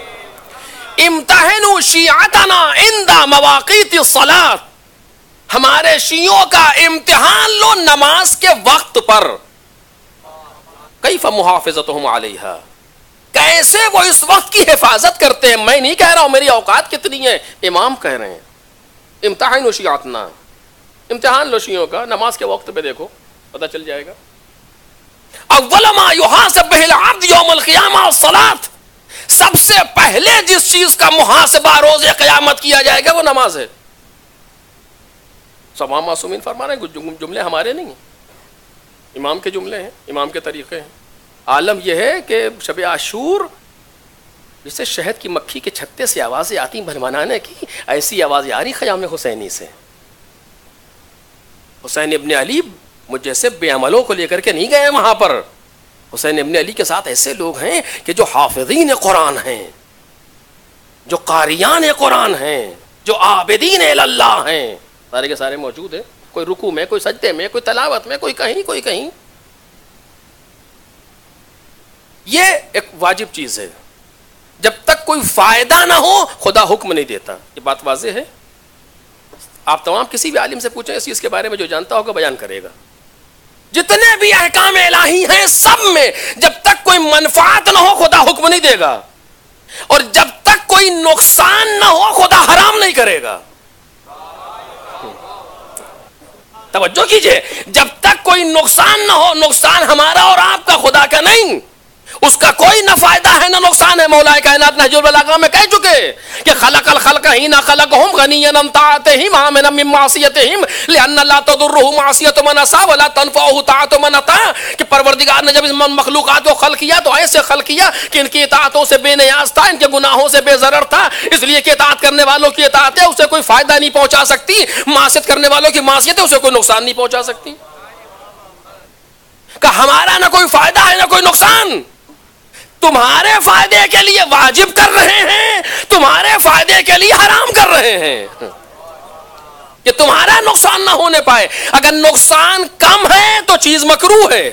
امتحنوا شیعتنا عند مواقیت الصلاۃ، ہمارے تمہارے شیعوں کا امتحان لو نماز کے وقت پر. کیف محافظتہم علیہا, کیسے وہ اس وقت کی حفاظت کرتے ہیں. میں نہیں کہہ رہا ہوں میری اوقات کتنی ہیں, امام کہہ رہے ہیں امتحان شیعتنا, امتحان لو شیعوں کا نماز کے وقت پہ, دیکھو پتہ چل جائے گا. اول ما یحاسب بہ العبد یوم القیامہ الصلاۃ, سب سے پہلے جس چیز کا محاسبہ روز قیامت کیا جائے گا وہ نماز ہے. تمام معصومین فرما رہے ہیں, جملے ہمارے نہیں ہیں, امام کے جملے ہیں, امام کے طریقے ہیں. عالم یہ ہے کہ شب عاشور جسے شہد کی مکھی کے چھتے سے آوازیں آتی بھرمانانے کی, ایسی آوازیں آ رہی خیام حسینی سے. حسین ابن علی مجھ جیسے بے عملوں کو لے کر کے نہیں گئے وہاں پر. حسین ابن علی کے ساتھ ایسے لوگ ہیں کہ جو حافظین قرآن ہیں, جو قاریان قرآن ہیں, جو عابدین اللہ ہیں, سارے کے سارے موجود ہیں. کوئی رکوع میں, کوئی سجدے میں, کوئی تلاوت میں, کوئی کہیں کوئی کہیں. یہ ایک واجب چیز ہے. جب تک کوئی فائدہ نہ ہو خدا حکم نہیں دیتا. یہ بات واضح ہے. آپ تمام کسی بھی عالم سے پوچھیں اس چیز کے بارے میں, جو جانتا ہوگا بیان کرے گا. جتنے بھی احکام الہی ہیں سب میں جب تک کوئی منفعت نہ ہو خدا حکم نہیں دے گا, اور جب تک کوئی نقصان نہ ہو خدا حرام نہیں کرے گا. توجہ کیجئے, جب تک کوئی نقصان نہ ہو, نقصان ہمارا اور آپ کا, خدا کا نہیں, اس کا کوئی نہ فائدہ ہے نہ نقصان ہے. مولا کائنات نہج البلاغہ میں کہہ چکے کہ خلق الخلق حین خلقهم غنیا عن طاعتهم آمنا من معصیتهم لان لا تضره معصیت من عصى ولا تنفعه طاعت من اطاع, کہ پروردگار نے جب اس مخلوقات کو خلق کیا تو ایسے خلق کیا کہ ان کی اطاعتوں سے بے نیاز تھا, ان کے گناہوں سے بے ضرر تھا, اس لیے کہ اطاعت کرنے والوں کی اطاعت ہے اسے کوئی فائدہ نہیں پہنچا سکتی, معصیت کرنے والوں کی معصیت ہے اسے کوئی نقصان نہیں پہنچا سکتی. کہ ہمارا نہ کوئی فائدہ ہے نہ کوئی نقصان, تمہارے فائدے کے لیے واجب کر رہے ہیں, تمہارے فائدے کے لیے حرام کر رہے ہیں کہ تمہارا نقصان نہ ہونے پائے. اگر نقصان کم ہے تو چیز مکروہ ہے,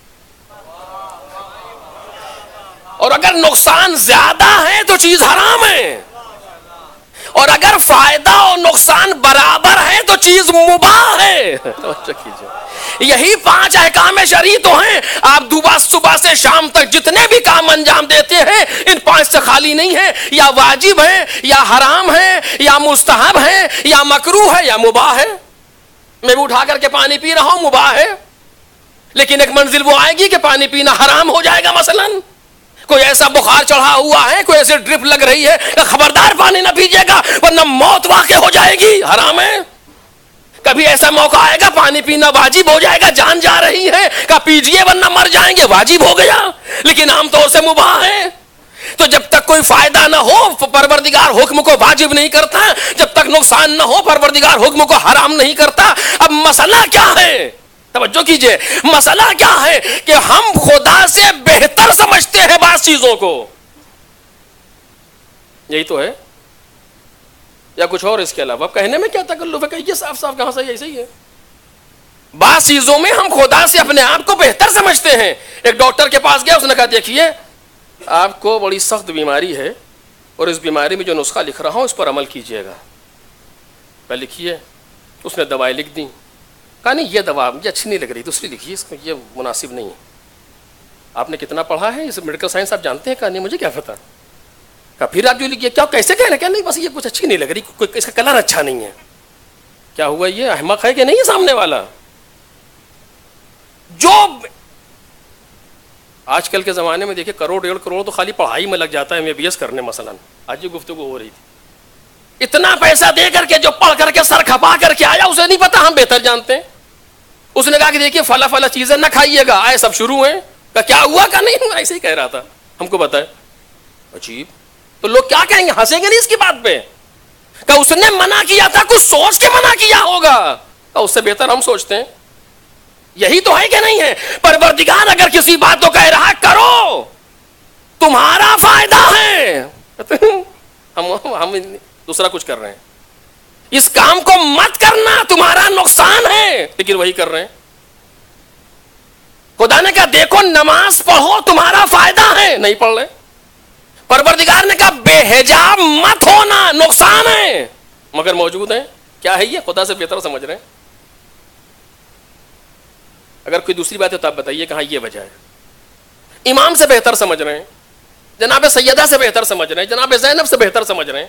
اور اگر نقصان زیادہ ہے تو چیز حرام ہے, اور اگر فائدہ اور نقصان برابر ہے تو چیز مباح ہے. یہی پانچ احکام شرعی تو ہیں. آپ صبح صبح سے شام تک جتنے بھی کام انجام دیتے ہیں ان پانچ سے خالی نہیں ہے, یا واجب ہے یا حرام ہے یا مستحب ہے یا مکروہ ہے یا مباح ہے. میں بھی اٹھا کر کے پانی پی رہا ہوں, مباح ہے, لیکن ایک منزل وہ آئے گی کہ پانی پینا حرام ہو جائے گا. مثلاً کوئی ایسا بخار چڑھا ہوا ہے, کوئی ایسی ڈرپ لگ رہی ہے کہ خبردار پانی نہ پیجیے گا ورنہ موت واقع ہو جائے گی, حرام ہے. کبھی ایسا موقع آئے گا پانی پینا واجب ہو جائے گا, جان جا رہی ہے کہ پیجیے ورنہ مر جائیں گے, واجب ہو گیا, لیکن عام طور سے مباح ہے. تو جب تک کوئی فائدہ نہ ہو پروردگار حکم کو واجب نہیں کرتا, جب تک نقصان نہ ہو پروردگار حکم کو حرام نہیں کرتا. اب مسئلہ کیا ہے, توجہ کیجئے, مسئلہ کیا ہے کہ ہم خدا سے بہتر سمجھتے ہیں بعض چیزوں کو. یہی تو ہے, یا کچھ اور اس کے علاوہ کہنے میں کیا تکلف ہے, کہیے صاف صاف کہاں سے ایسے ہی ہے. بعض چیزوں میں ہم خدا سے اپنے آپ کو بہتر سمجھتے ہیں. ایک ڈاکٹر کے پاس گیا, اس نے کہا دیکھیے آپ کو بڑی سخت بیماری ہے اور اس بیماری میں جو نسخہ لکھ رہا ہوں اس پر عمل کیجئے گا. کہا لکھیے. اس نے دوائی لکھ دی. کہا نہیں یہ دوا مجھے اچھی نہیں لگ رہی, دوسری لکھیے, اس کو یہ مناسب نہیں ہے. آپ نے کتنا پڑھا ہے اس میڈیکل سائنس, آپ جانتے ہیں؟ کہا نہیں مجھے کیا پتا. کہا پھر آپ جو لکھیے, کیا کیسے کہہ رہے, کیا نہیں بس یہ کچھ اچھی نہیں لگ رہی, اس کا کلر اچھا نہیں ہے. کیا ہوا, یہ احمق ہے کہ نہیں ہے سامنے والا؟ جو آج کل کے زمانے میں دیکھیں کروڑ ڈیڑھ کروڑ تو خالی پڑھائی میں لگ جاتا ہے, ایم بی بی ایس کرنے. مثلا آج یہ گفتگو ہو رہی تھی, اتنا پیسہ دے کر کے جو پڑھ کر کے سر کھپا کر کے آیا اسے نہیں پتا, ہم بہتر جانتے ہیں. اس نے کہا کہ دیکھیے فلا فلا چیزیں نہ کھائیے گا, آئے سب شروع ہیں. کہ کیا ہوا, کہ نہیں ایسے ہی کہہ رہا تھا, ہم کو بتائے. عجیب, تو لوگ کیا کہیں گے, ہنسیں گے نہیں اس کی بات پہ. کہ اس نے منع کیا تھا, کچھ سوچ کے منع کیا ہوگا. کہ اس سے بہتر ہم سوچتے ہیں. یہی تو ہے کہ نہیں ہے. پروردگار اگر کسی بات کو کہہ رہا کرو تمہارا فائدہ ہے, ہم ہم دوسرا کچھ کر رہے ہیں. اس کام کو مت کرنا تمہارا نقصان ہے, لیکن وہی کر رہے ہیں. خدا نے کہا دیکھو نماز پڑھو تمہارا فائدہ ہے, نہیں پڑھ رہے. پروردگار نے کہا بے حجاب مت ہونا, نقصان ہے, مگر موجود ہیں. کیا ہے یہ؟ خدا سے بہتر سمجھ رہے ہیں؟ اگر کوئی دوسری بات ہے تو آپ بتائیے کہاں یہ وجہ ہے؟ امام سے بہتر سمجھ رہے ہیں، جناب سیدہ سے بہتر سمجھ رہے ہیں، جناب زینب سے بہتر سمجھ رہے ہیں،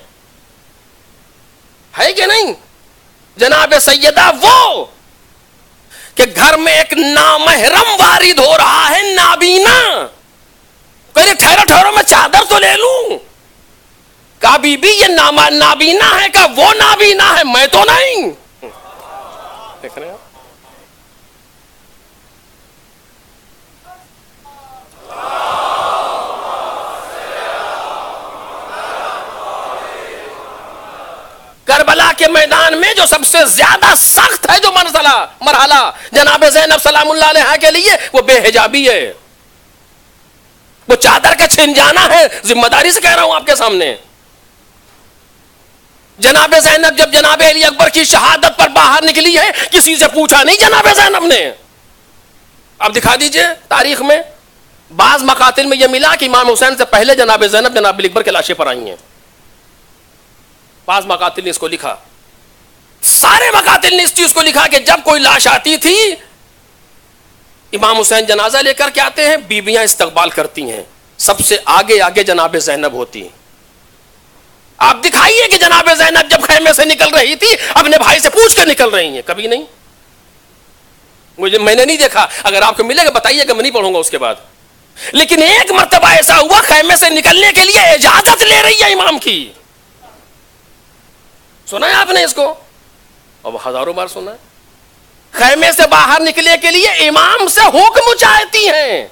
ہے کہ نہیں؟ جناب سیدہ وہ کہ گھر میں ایک نامحرم وارد ہو رہا ہے، نابینا، کہہ ٹھہرو ٹھہرو میں چادر تو لے لوں، کہا بی بی یہ نابینا ہے، کہا وہ نابینا ہے، میں تو نہیں. دیکھ رہے ہیں کربلا کے میدان میں جو سب سے زیادہ سخت ہے جو مرحلہ مرحلہ جناب زینب سلام اللہ علیہا کے لیے وہ بے حجابی ہے، وہ چادر کا چھن جانا ہے. ذمہ داری سے کہہ رہا ہوں آپ کے سامنے. جناب زینب جب جناب علی اکبر کی شہادت پر باہر نکلی ہے کسی سے پوچھا نہیں جناب زینب نے. اب دکھا دیجئے تاریخ میں بعض مقاتل میں یہ ملا کہ امام حسین سے پہلے جناب زینب جناب علی اکبر کے لاشیں پر آئی ہیں. بعض مقاتل نے اس کو لکھا، سارے مقاتل نے اس چیز کو لکھا کہ جب کوئی لاش آتی تھی امام حسین جنازہ لے کر کے آتے ہیں، بیویاں استقبال کرتی ہیں، سب سے آگے آگے جناب زینب ہوتی ہیں. آپ دکھائیے کہ جناب زینب جب خیمے سے نکل رہی تھی اپنے بھائی سے پوچھ کے نکل رہی ہیں؟ کبھی نہیں، مجھے میں نے نہیں دیکھا. اگر آپ کو ملے گا بتائیے گا، میں نہیں پڑھوں گا اس کے بعد. لیکن ایک مرتبہ ایسا ہوا خیمے سے نکلنے کے لیے اجازت لے رہی ہے امام کی. سنا ہے آپ نے اس کو؟ اب ہزاروں بار سنا ہے. خیمے سے باہر نکلنے کے لیے امام سے حکم چاہتی ہیں.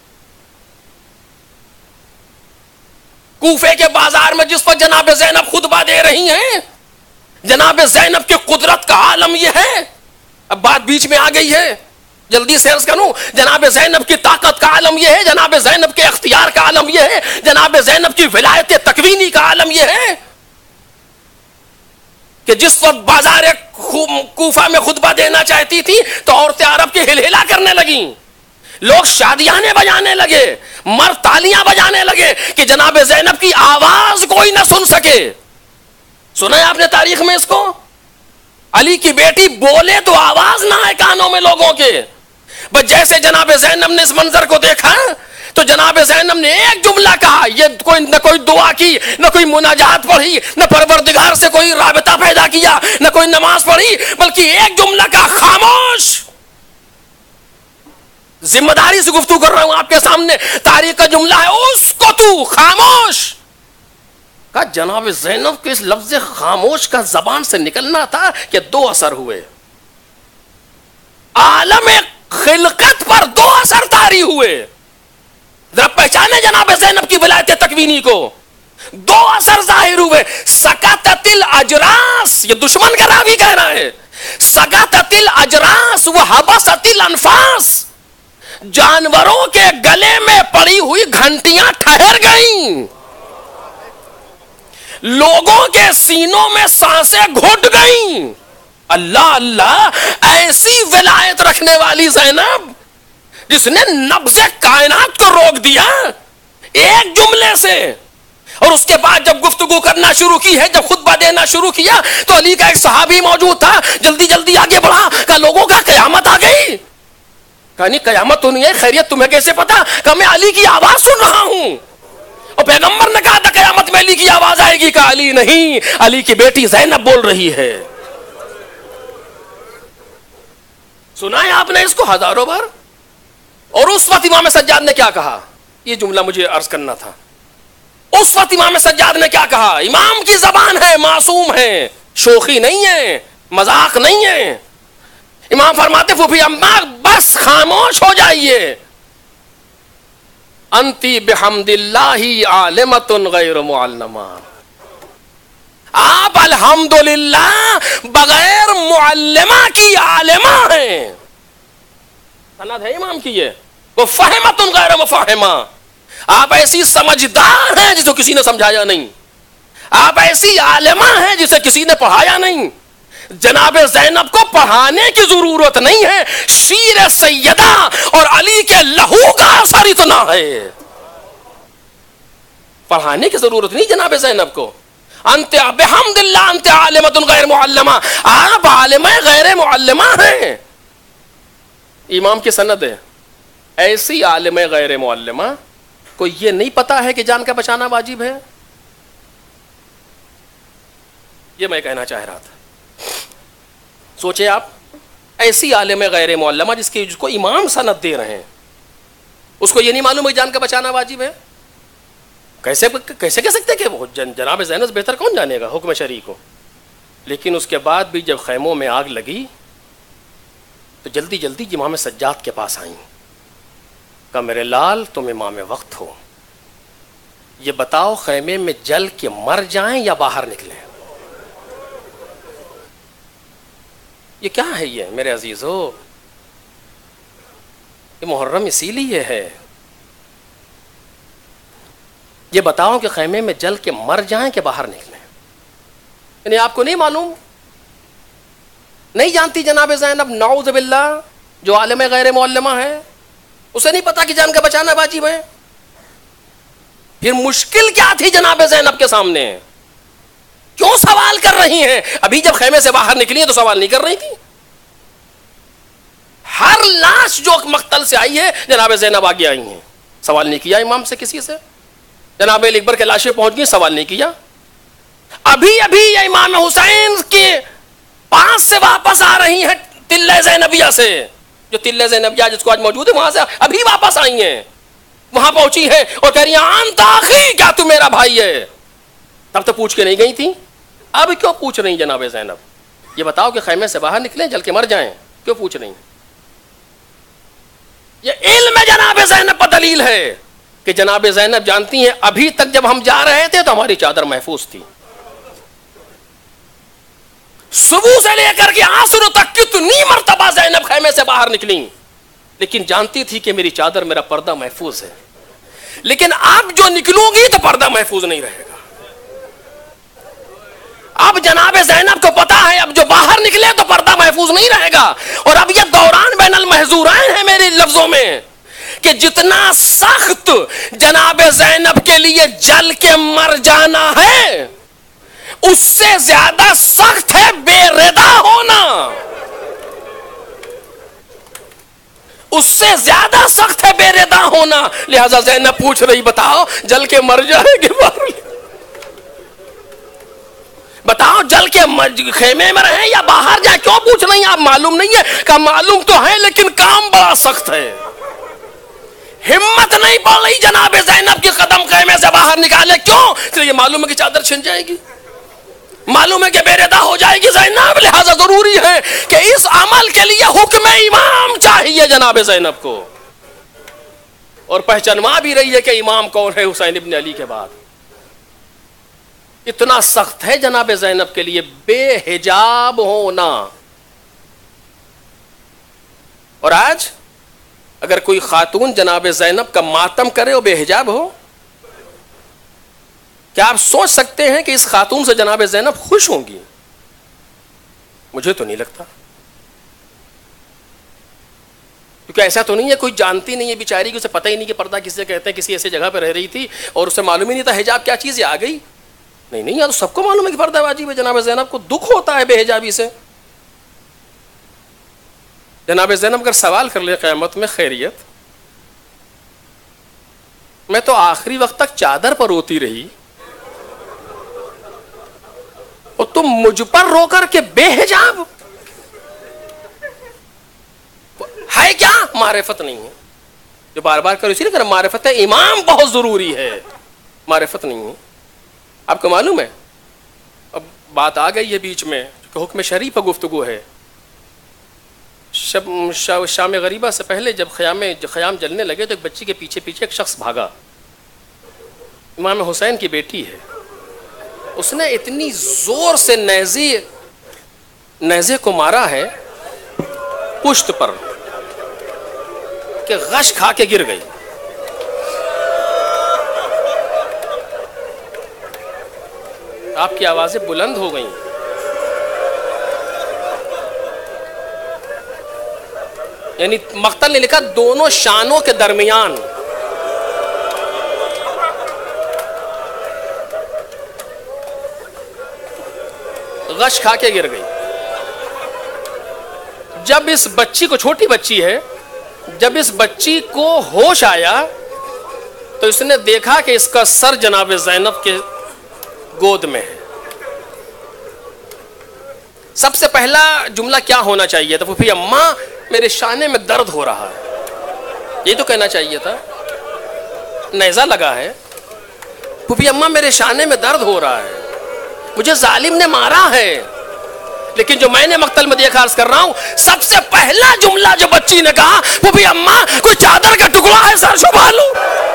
کوفے کے بازار میں جس پر جناب زینب خطبہ دے رہی ہیں، جناب زینب کی قدرت کا عالم یہ ہے. اب بات بیچ میں آ گئی ہے، جلدی سے عرض کروں. جناب زینب کی طاقت کا عالم یہ ہے، جناب زینب کے اختیار کا عالم یہ ہے، جناب زینب کی ولایت تکوینی کا عالم یہ ہے کہ جس وقت بازار کوفہ میں خطبہ دینا چاہتی تھی تو عورتیں عرب کی ہل ہلا کرنے لگیں، لوگ شادیانے بجانے لگے، مرد تالیاں بجانے لگے کہ جناب زینب کی آواز کوئی نہ سن سکے. سنا ہے آپ نے تاریخ میں اس کو؟ علی کی بیٹی بولے تو آواز نہ آئے کانوں میں لوگوں کے. بس جیسے جناب زینب نے اس منظر کو دیکھا تو جناب زینب نے ایک جملہ کہا، یہ کوئی نہ کوئی دعا کی، نہ کوئی مناجات پڑھی، نہ پروردگار سے کوئی رابطہ پیدا کیا، نہ کوئی نماز پڑھی، بلکہ ایک جملہ کہا، خاموش. ذمہ داری سے گفتگو کر رہا ہوں آپ کے سامنے، تاریخ کا جملہ ہے، اس کو تو خاموش. کہا جناب زینب کے اس لفظ خاموش کا زبان سے نکلنا تھا کہ دو اثر ہوئے، عالم خلقت پر دو اثر طاری ہوئے. ذرا پہچانے جناب زینب کی ولایت تکوینی کو. دو اثر ظاہر ہوئے. سکتت الاجراس، یہ دشمن کا راوی کہہ رہا ہے، سکتت الاجراس وحبست الانفاس، جانوروں کے گلے میں پڑی ہوئی گھنٹیاں ٹھہر گئیں، لوگوں کے سینوں میں سانسیں گھٹ گئیں. اللہ اللہ، ایسی ولایت رکھنے والی زینب جس نے نبض کائنات کو روک دیا ایک جملے سے. اور اس کے بعد جب گفتگو کرنا شروع کی ہے، جب خطبہ دینا شروع کیا تو علی کا ایک صحابی موجود تھا، جلدی جلدی آگے بڑھا، کہا لوگوں کا قیامت آ گئی. کہا نہیں قیامت تو نہیں ہے، خیریت تمہیں کیسے پتا؟ کہا میں علی کی آواز سن رہا ہوں. اور پیغمبر نے کہا تھا قیامت میں علی کی آواز آئے گی. کہا علی نہیں، علی کی بیٹی زینب بول رہی ہے. سنا ہے آپ نے اس کو ہزاروں بار. اور اس وقت امام سجاد نے کیا کہا؟ یہ جملہ مجھے عرض کرنا تھا. اس وقت امام سجاد نے کیا کہا؟ امام کی زبان ہے، معصوم ہے، شوخی نہیں ہے، مذاق نہیں ہے. امام فرماتے پھوپھی اماں بس خاموش ہو جائیے. انتی بحمد اللہ عالمۃ غیر معلمہ، آپ الحمدللہ بغیر معلمہ کی عالمہ ہیں. سند ہے امام کی یہ، وہ فہمت غیر مفہمہ، آپ ایسی سمجھدار ہیں جسے کسی نے سمجھایا نہیں، آپ ایسی عالمہ ہیں جسے کسی نے پڑھایا نہیں. جناب زینب کو پڑھانے کی ضرورت نہیں ہے، شیر سیدہ اور علی کے لہو کا اثر اتنا ہے، پڑھانے کی ضرورت نہیں جناب زینب کو. انت بحمد اللہ انت عالمۃ غیر معلمہ، آپ عالمہ غیر معلمہ ہیں. امام کی سند ہے ایسی عالمہ غیر معلمہ کو یہ نہیں پتا ہے کہ جان کا بچانا واجب ہے. یہ میں کہنا چاہ رہا تھا. سوچے آپ، ایسی عالم غیر معلمہ جس کی جس کو امام سند دے رہے ہیں، اس کو یہ نہیں معلوم ہے جان کا بچانا واجب ہے. کیسے کیسے کہہ سکتے کہ وہ جناب زینب بہتر کون جانے گا حکم شرعی کو. لیکن اس کے بعد بھی جب خیموں میں آگ لگی تو جلدی جلدی امام سجاد کے پاس آئیں. کہا میرے لال تم امام وقت ہو، یہ بتاؤ خیمے میں جل کے مر جائیں یا باہر نکلیں. یہ کیا ہے یہ میرے عزیزو؟ یہ محرم اسی لیے ہے. یہ بتاؤ کہ خیمے میں جل کے مر جائیں کہ باہر نکلیں. یعنی آپ کو نہیں معلوم، نہیں جانتی جناب زینب نعوذ باللہ جو عالم غیر معلمہ ہے، اسے نہیں پتا کہ جان کا بچانا واجب ہے. پھر مشکل کیا تھی جناب زینب کے سامنے؟ کیوں سوال کر رہی ہیں؟ ابھی جب خیمے سے باہر نکلی ہیں تو سوال نہیں کر رہی تھی. ہر لاش جو مقتل سے آئی ہے جناب زینب آگے آئی ہیں، سوال نہیں کیا امام سے کسی سے. جناب علی اکبر کے لاشیں پہنچ گئی، سوال نہیں کیا. ابھی ابھی یہ امام حسین کے پاس سے واپس آ رہی ہیں تلہ زینبیہ سے، جو تلہ زینبیہ جس کو آج موجود ہے وہاں سے ابھی واپس آئی ہیں. وہاں پہنچی ہے اور کہہ رہی ہیں انت اخی، کیا تو میرا بھائی ہے؟ تب تو پوچھ کے نہیں گئی تھی، اب کیوں پوچھ رہی جناب زینب؟ یہ بتاؤ کہ خیمے سے باہر نکلیں جل کے مر جائیں، کیوں پوچھ رہی ہیں؟ یہ علم جناب زینب پر دلیل ہے کہ جناب زینب جانتی ہیں ابھی تک جب ہم جا رہے تھے تو ہماری چادر محفوظ تھی. صبح سے لے کر کے عصر تک کتنی مرتبہ زینب خیمے سے باہر نکلی، لیکن جانتی تھی کہ میری چادر میرا پردہ محفوظ ہے. لیکن اب جو نکلوں گی تو پردہ محفوظ نہیں رہے گا. اب جناب زینب کو پتا ہے اب جو باہر نکلے تو پردہ محفوظ نہیں رہے گا. اور اب یہ دوران بین المحظورین ہے میرے لفظوں میں کہ جتنا سخت جناب زینب کے لیے جل کے مر جانا ہے اس سے زیادہ سخت ہے بے ردا ہونا. اس سے زیادہ سخت ہے بے ردا ہونا. لہذا زینب پوچھ رہی بتاؤ جل کے مر جائے گی باہر، بتاؤ جل کے خیمے میں رہیں یا باہر جائیں، کیوں پوچھ رہی ہیں؟ آپ معلوم نہیں ہے؟ کہ معلوم تو ہے لیکن کام بڑا سخت ہے. ہمت نہیں پڑ رہی جناب زینب کی قدم خیمے سے باہر نکالے. کیوں؟ اس لیے معلوم ہے کہ چادر چھن جائے گی، معلوم ہے کہ بے ردا ہو جائے گی زینب. لہذا ضروری ہے کہ اس عمل کے لیے حکم امام چاہیے جناب زینب کو. اور پہچانوا بھی رہی ہے کہ امام کون ہے حسین ابن علی کے بعد. اتنا سخت ہے جناب زینب کے لیے بے حجاب ہونا. اور آج اگر کوئی خاتون جناب زینب کا ماتم کرے اور بے حجاب ہو، کیا آپ سوچ سکتے ہیں کہ اس خاتون سے جناب زینب خوش ہوں گی؟ مجھے تو نہیں لگتا. کیونکہ ایسا تو نہیں ہے کوئی جانتی نہیں ہے بیچاری کی، اسے پتہ ہی نہیں کہ پردہ کسے کہتے ہیں، کسی ایسی جگہ پہ رہ رہی تھی اور اسے معلوم ہی نہیں تھا حجاب کیا چیز ہے، آ گئی. نہیں نہیں یار، سب کو معلوم ہے کہ پردہ واجب ہے. جناب زینب کو دکھ ہوتا ہے بے حجابی سے. جناب زینب اگر سوال کر لے قیامت میں خیریت، میں تو آخری وقت تک چادر پر روتی رہی اور تم مجھ پر رو کر کے بے حجاب، ہے کیا؟ معرفت نہیں ہے. جو بار بار کرو اسی لیے کہ معرفت ہے امام بہت ضروری ہے، معرفت نہیں ہے. آپ کو معلوم ہے اب بات آ گئی ہے بیچ میں کہ حکم شرعی پر گفتگو ہے. شب شام غریبہ سے پہلے جب خیام خیام جلنے لگے تو ایک بچی کے پیچھے پیچھے ایک شخص بھاگا. امام حسین کی بیٹی ہے. اس نے اتنی زور سے نیزے نیزے کو مارا ہے پشت پر کہ غش کھا کے گر گئی. آپ کی آوازیں بلند ہو گئیں. یعنی مقتل نے لکھا دونوں شانوں کے درمیان. غش کھا کے گر گئی. جب اس بچی کو, چھوٹی بچی ہے, جب اس بچی کو ہوش آیا تو اس نے دیکھا کہ اس کا سر جناب زینب کے گود میں ہے. سب سے پہلا جملہ کیا ہونا چاہیے تھا؟ پھوپھی اماں میرے شانے میں درد ہو رہا ہے, یہ تو کہنا چاہیے تھا. نیزہ لگا ہے, پھوپھی اماں میرے شانے میں درد ہو رہا ہے, مجھے ظالم نے مارا ہے. لیکن جو میں نے مقتل میں دیکھا, عرض کر رہا ہوں, سب سے پہلا جملہ جو بچی نے کہا, پھوپھی اماں کوئی چادر کا ٹکڑا ہے سر چھپا لوں.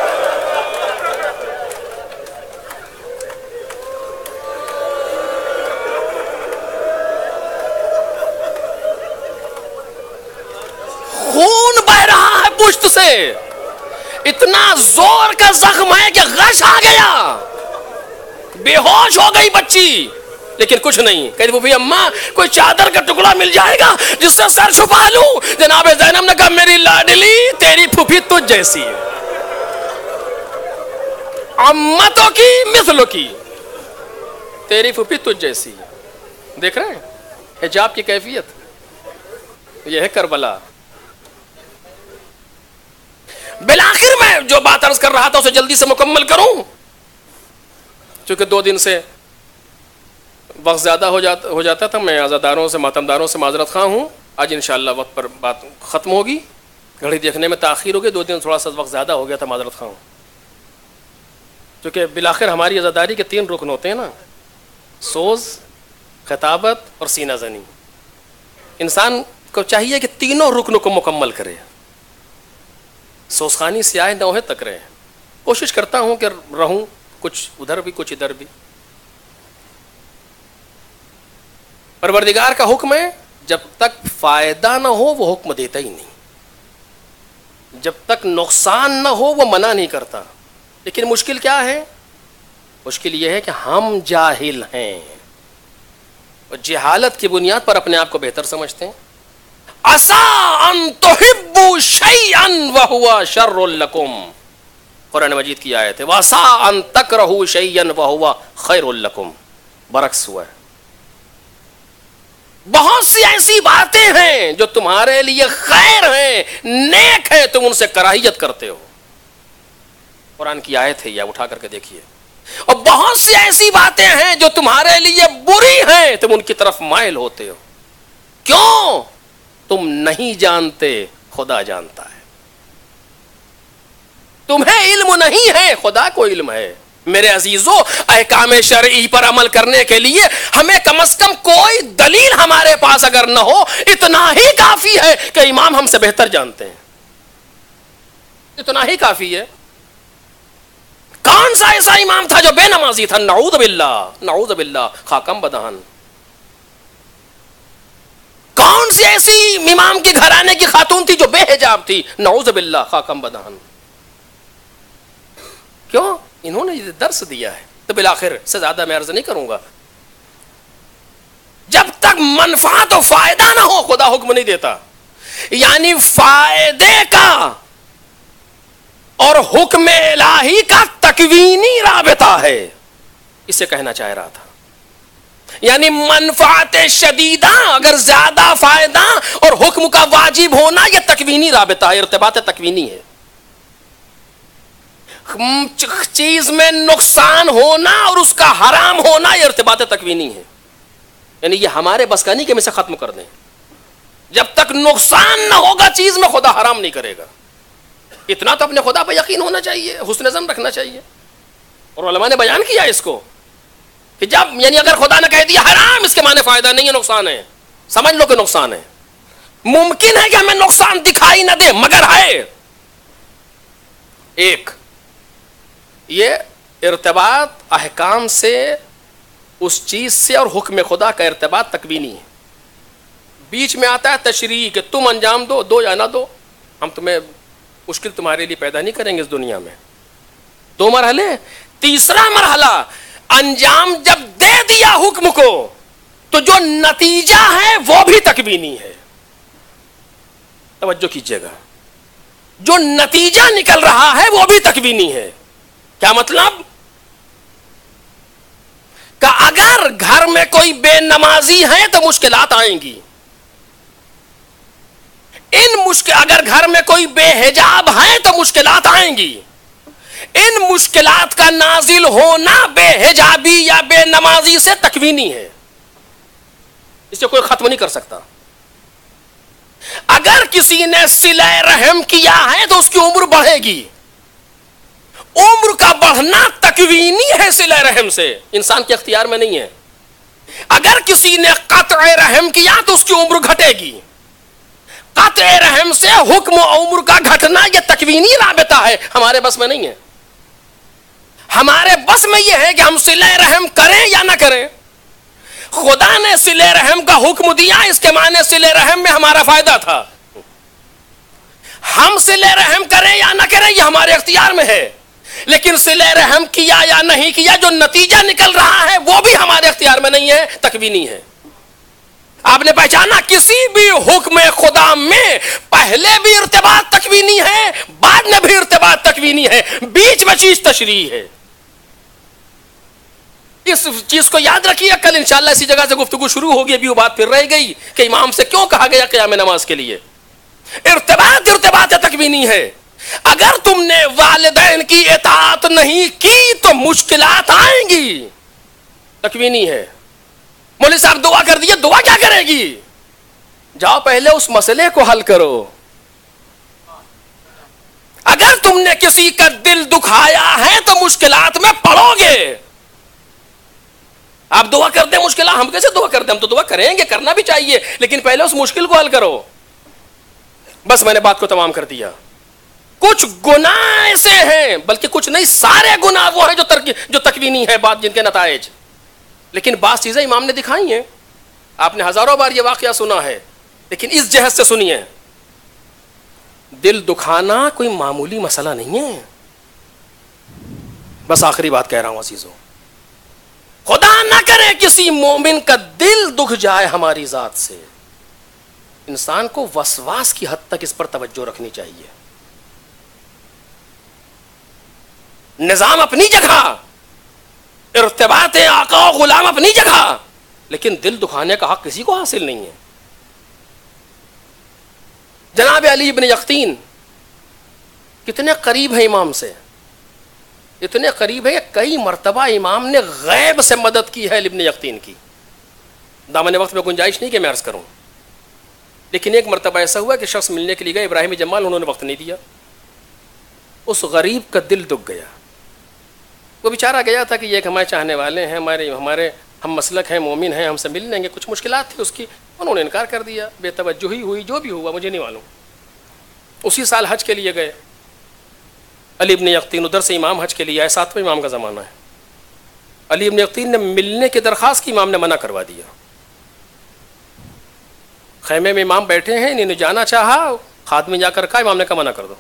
خون بہ رہا ہے پشت سے, اتنا زور کا زخم ہے کہ غش آ گیا, بے ہوش ہو گئی بچی, لیکن کچھ نہیں. کہتی پھوپھی اماں کوئی چادر کا ٹکڑا مل جائے گا جس سے سر چھپا لوں. جناب زینب نے کہا میری لاڈلی تیری پھوپھی تجھ جیسی ہے, امتوں کی مثلوں کی, تیری پھوپھی تجھ جیسی ہے. دیکھ رہے ہیں حجاب کی کیفیت, یہ ہے کربلا. بالآخر میں جو بات عرض کر رہا تھا اسے جلدی سے مکمل کروں, چونکہ دو دن سے وقت زیادہ ہو جاتا ہو جاتا تھا. میں عزاداروں سے, ماتمداروں سے معذرت خواہ ہوں. آج انشاءاللہ وقت پر بات ختم ہوگی. گھڑی دیکھنے میں تاخیر ہو گئی, دو دن تھوڑا سا وقت زیادہ ہو گیا تھا, معذرت خواہ ہوں. چونکہ بالآخر ہماری عزاداری کے تین رکن ہوتے ہیں نا, سوز, خطابت اور سینہ زنی. انسان کو چاہیے کہ تینوں رکنوں کو مکمل کرے, سوزخانی سیاہ نوحے تک رہے. کوشش کرتا ہوں کہ رہوں, کچھ ادھر بھی کچھ ادھر بھی. پروردگار کا حکم ہے, جب تک فائدہ نہ ہو وہ حکم دیتا ہی نہیں, جب تک نقصان نہ ہو وہ منع نہیں کرتا. لیکن مشکل کیا ہے؟ مشکل یہ ہے کہ ہم جاہل ہیں اور جہالت کی بنیاد پر اپنے آپ کو بہتر سمجھتے ہیں. عَسَىٰ أَن تُحِبُّوا شَيْئًا وَهُوَ شَرٌّ لَكُمْ, قرآن مجید کی آیت ہے. وَعَسَىٰ أَن تَكْرَهُوا شَيْئًا وَهُوَ خَيْرٌ لَكُمْ, برعکس ہوا ہے. بہت سی ایسی باتیں ہیں جو تمہارے لیے خیر ہیں, نیک ہے, تم ان سے کراہیت کرتے ہو. قرآن کی آیت ہے, یا اٹھا کر کے دیکھیے. اور بہت سی ایسی باتیں ہیں جو تمہارے لیے بری ہیں, تم ان کی طرف مائل ہوتے ہو. کیوں؟ تم نہیں جانتے, خدا جانتا ہے. تمہیں علم نہیں ہے, خدا کو علم ہے. میرے عزیزو, احکام شرعی پر عمل کرنے کے لیے ہمیں کم از کم کوئی دلیل ہمارے پاس اگر نہ ہو, اتنا ہی کافی ہے کہ امام ہم سے بہتر جانتے ہیں. اتنا ہی کافی ہے. کون سا ایسا امام تھا جو بے نمازی تھا؟ نعوذ باللہ, نعوذ باللہ, خاکم بدہن. کون سی ایسی امام کے گھرانے کی خاتون تھی جو بے حجاب تھی؟ نعوذ باللہ, خاکم بدہن. کیوں؟ انہوں نے یہ درس دیا ہے. تو بالآخر سے زیادہ میں عرض نہیں کروں گا. جب تک منفعت و فائدہ نہ ہو خدا حکم نہیں دیتا. یعنی فائدے کا اور حکم الہی کا تکوینی رابطہ ہے, اسے کہنا چاہ رہا تھا. یعنی منفعت شدیدہ, اگر زیادہ فائدہ اور حکم کا واجب ہونا, یہ تکوینی رابطہ ہے, ارتباط تکوینی ہے. چیز میں نقصان ہونا اور اس کا حرام ہونا, یہ ارتباط تکوینی ہے. یعنی یہ ہمارے بس کا نہیں کہ ہم اسے ختم کر دیں. جب تک نقصان نہ ہوگا چیز میں, خدا حرام نہیں کرے گا. اتنا تو اپنے خدا پہ یقین ہونا چاہیے, حسن ظن رکھنا چاہیے. اور علماء نے بیان کیا اس کو کہ جب, یعنی اگر خدا نے کہہ دیا حرام, اس کے معنی فائدہ نہیں ہے, نقصان ہے. سمجھ لو کہ نقصان ہے. ممکن ہے کہ ہمیں نقصان دکھائی نہ دے, مگر ہے. ایک یہ ارتباط احکام سے, اس چیز سے, اور حکم خدا کا ارتباط تکوینی ہے. بیچ میں آتا ہے تشریع کہ تم انجام دو, دو یا نہ دو, ہم تمہیں مشکل تمہارے لیے پیدا نہیں کریں گے اس دنیا میں. دو مرحلے. تیسرا مرحلہ, انجام جب دے دیا حکم کو تو جو نتیجہ ہے وہ بھی تکوینی ہے. توجہ کیجئے گا, جو نتیجہ نکل رہا ہے وہ بھی تکوینی ہے. کیا مطلب؟ کہ اگر اگر گھر میں کوئی بے نمازی ہے تو مشکلات آئیں گی. ان مشکل اگر گھر میں کوئی بے حجاب ہے تو مشکلات آئیں گی. ان مشکلات کا نازل ہونا بے حجابی یا بے نمازی سے تکوینی ہے, اسے کوئی ختم نہیں کر سکتا. اگر کسی نے صلہ رحم کیا ہے تو اس کی عمر بڑھے گی. عمر کا بڑھنا تکوینی ہے صلہ رحم سے, انسان کے اختیار میں نہیں ہے. اگر کسی نے قطع رحم کیا تو اس کی عمر گھٹے گی. قطع رحم سے حکم و عمر کا گھٹنا یہ تکوینی رابطہ ہے, ہمارے بس میں نہیں ہے. ہمارے بس میں یہ ہے کہ ہم صلہ رحم کریں یا نہ کریں. خدا نے صلہ رحم کا حکم دیا, اس کے معنی صلہ رحم میں ہمارا فائدہ تھا. ہم صلہ رحم کریں یا نہ کریں یہ ہمارے اختیار میں ہے, لیکن صلہ رحم کیا یا نہیں کیا جو نتیجہ نکل رہا ہے وہ بھی ہمارے اختیار میں نہیں ہے, تکوینی ہے. آپ نے پہچانا کسی بھی حکم خدا میں پہلے بھی ارتباط تکوینی ہے, بعد میں بھی ارتباط تکوینی ہے, بیچ میں چیز تشریح ہے. اس چیز کو یاد رکھیے. کل انشاءاللہ اسی جگہ سے گفتگو شروع ہوگی, ابھی وہ بات پھر رہ گئی کہ امام سے کیوں کہا گیا قیام نماز کے لیے. ارتباط ارتباط تکوینی ہے. اگر تم نے والدین کی اطاعت نہیں کی تو مشکلات آئیں گی, تکوینی ہے. مولوی صاحب دعا کر دیے, دعا کیا کرے گی؟ جاؤ پہلے اس مسئلے کو حل کرو. اگر تم نے کسی کا دل دکھایا ہے تو مشکلات میں پڑو گے. آپ دعا کر دیں مشکلات, ہم کیسے دعا کر دیں؟ ہم تو دعا کریں گے, کرنا بھی چاہیے, لیکن پہلے اس مشکل کو حل کرو. بس میں نے بات کو تمام کر دیا. کچھ گناہ ایسے ہیں, بلکہ کچھ نہیں سارے گناہ وہ ہیں جو ترکی جو تکوینی ہے, بات جن کے نتائج. لیکن بعض چیزیں امام نے دکھائی ہیں. آپ نے ہزاروں بار یہ واقعہ سنا ہے, لیکن اس جہت سے سنیے. دل دکھانا کوئی معمولی مسئلہ نہیں ہے. بس آخری بات کہہ رہا ہوں عزیزوں, خدا نہ کرے کسی مومن کا دل دکھ جائے ہماری ذات سے. انسان کو وسواس کی حد تک اس پر توجہ رکھنی چاہیے. نظام اپنی جگہ, ارتباط آقا و غلام اپنی جگہ, لیکن دل دکھانے کا حق کسی کو حاصل نہیں ہے. جناب علی ابن یقطین کتنے قریب ہیں امام سے, اتنے قریب ہے کہ کئی مرتبہ امام نے غیب سے مدد کی ہے ابن یقطین کی. دامن وقت میں گنجائش نہیں کہ میں عرض کروں, لیکن ایک مرتبہ ایسا ہوا کہ شخص ملنے کے لیے گئے, ابراہیم جمال, انہوں نے وقت نہیں دیا. اس غریب کا دل دکھ گیا. وہ بیچارہ گیا تھا کہ یہ ایک ہمارے چاہنے والے ہیں, ہمارے ہمارے ہم مسلک ہیں, مومن ہیں, ہم سے مل لیں گے. کچھ مشکلات تھی اس کی, انہوں نے انکار کر دیا. بے توجہی ہوئی, جو بھی ہوا مجھے نہیں معلوم. اسی سال حج کے لیے گئے علی ابن یقطین, ادھر سے امام حج کے لیے آئے, ساتویں امام کا زمانہ ہے. علی ابن یقطین نے ملنے کی درخواست کی, امام نے منع کروا دیا. خیمے میں امام بیٹھے ہیں, انہوں نے جانا چاہا, خادم جا کر کہا, امام نے کہا منع کر دو.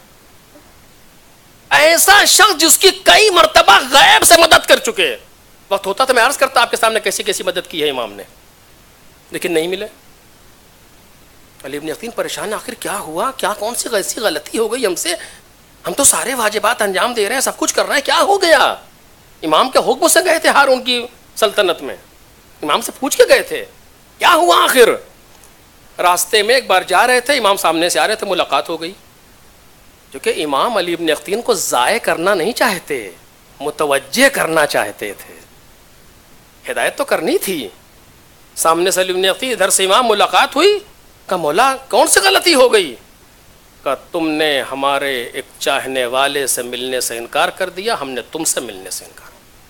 ایسا شخص جس کی کئی مرتبہ غیب سے مدد کر چکے, وقت ہوتا تو میں عرض کرتا آپ کے سامنے کیسی کیسی مدد کی ہے امام نے, لیکن نہیں ملے. علی ابن یقطین پریشان, آخر کیا ہوا, کیا کون سی ایسی غلطی ہو گئی ہم سے, ہم تو سارے واجبات انجام دے رہے ہیں, سب کچھ کر رہے ہیں, کیا ہو گیا؟ امام کے حکم سے گئے تھے ہارون کی سلطنت میں, امام سے پوچھ کے گئے تھے کیا ہوا. آخر راستے میں ایک بار جا رہے تھے, امام سامنے سے آ رہے تھے, ملاقات ہو گئی. کیونکہ امام علی ابن یقطین کو ضائع کرنا نہیں چاہتے, متوجہ کرنا چاہتے تھے, ہدایت تو کرنی تھی. سامنے سے علی ابن یقطین, ادھر سے امام, ملاقات ہوئی. کہا مولا کون سی غلطی ہو گئی؟ کہا تم نے ہمارے ایک چاہنے والے سے ملنے سے انکار کر دیا, ہم نے تم سے ملنے سے انکار.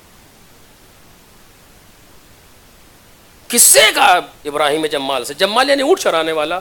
کس سے کہا؟ ابراہیم جمال سے. جمال یعنی اونٹ چرانے والا.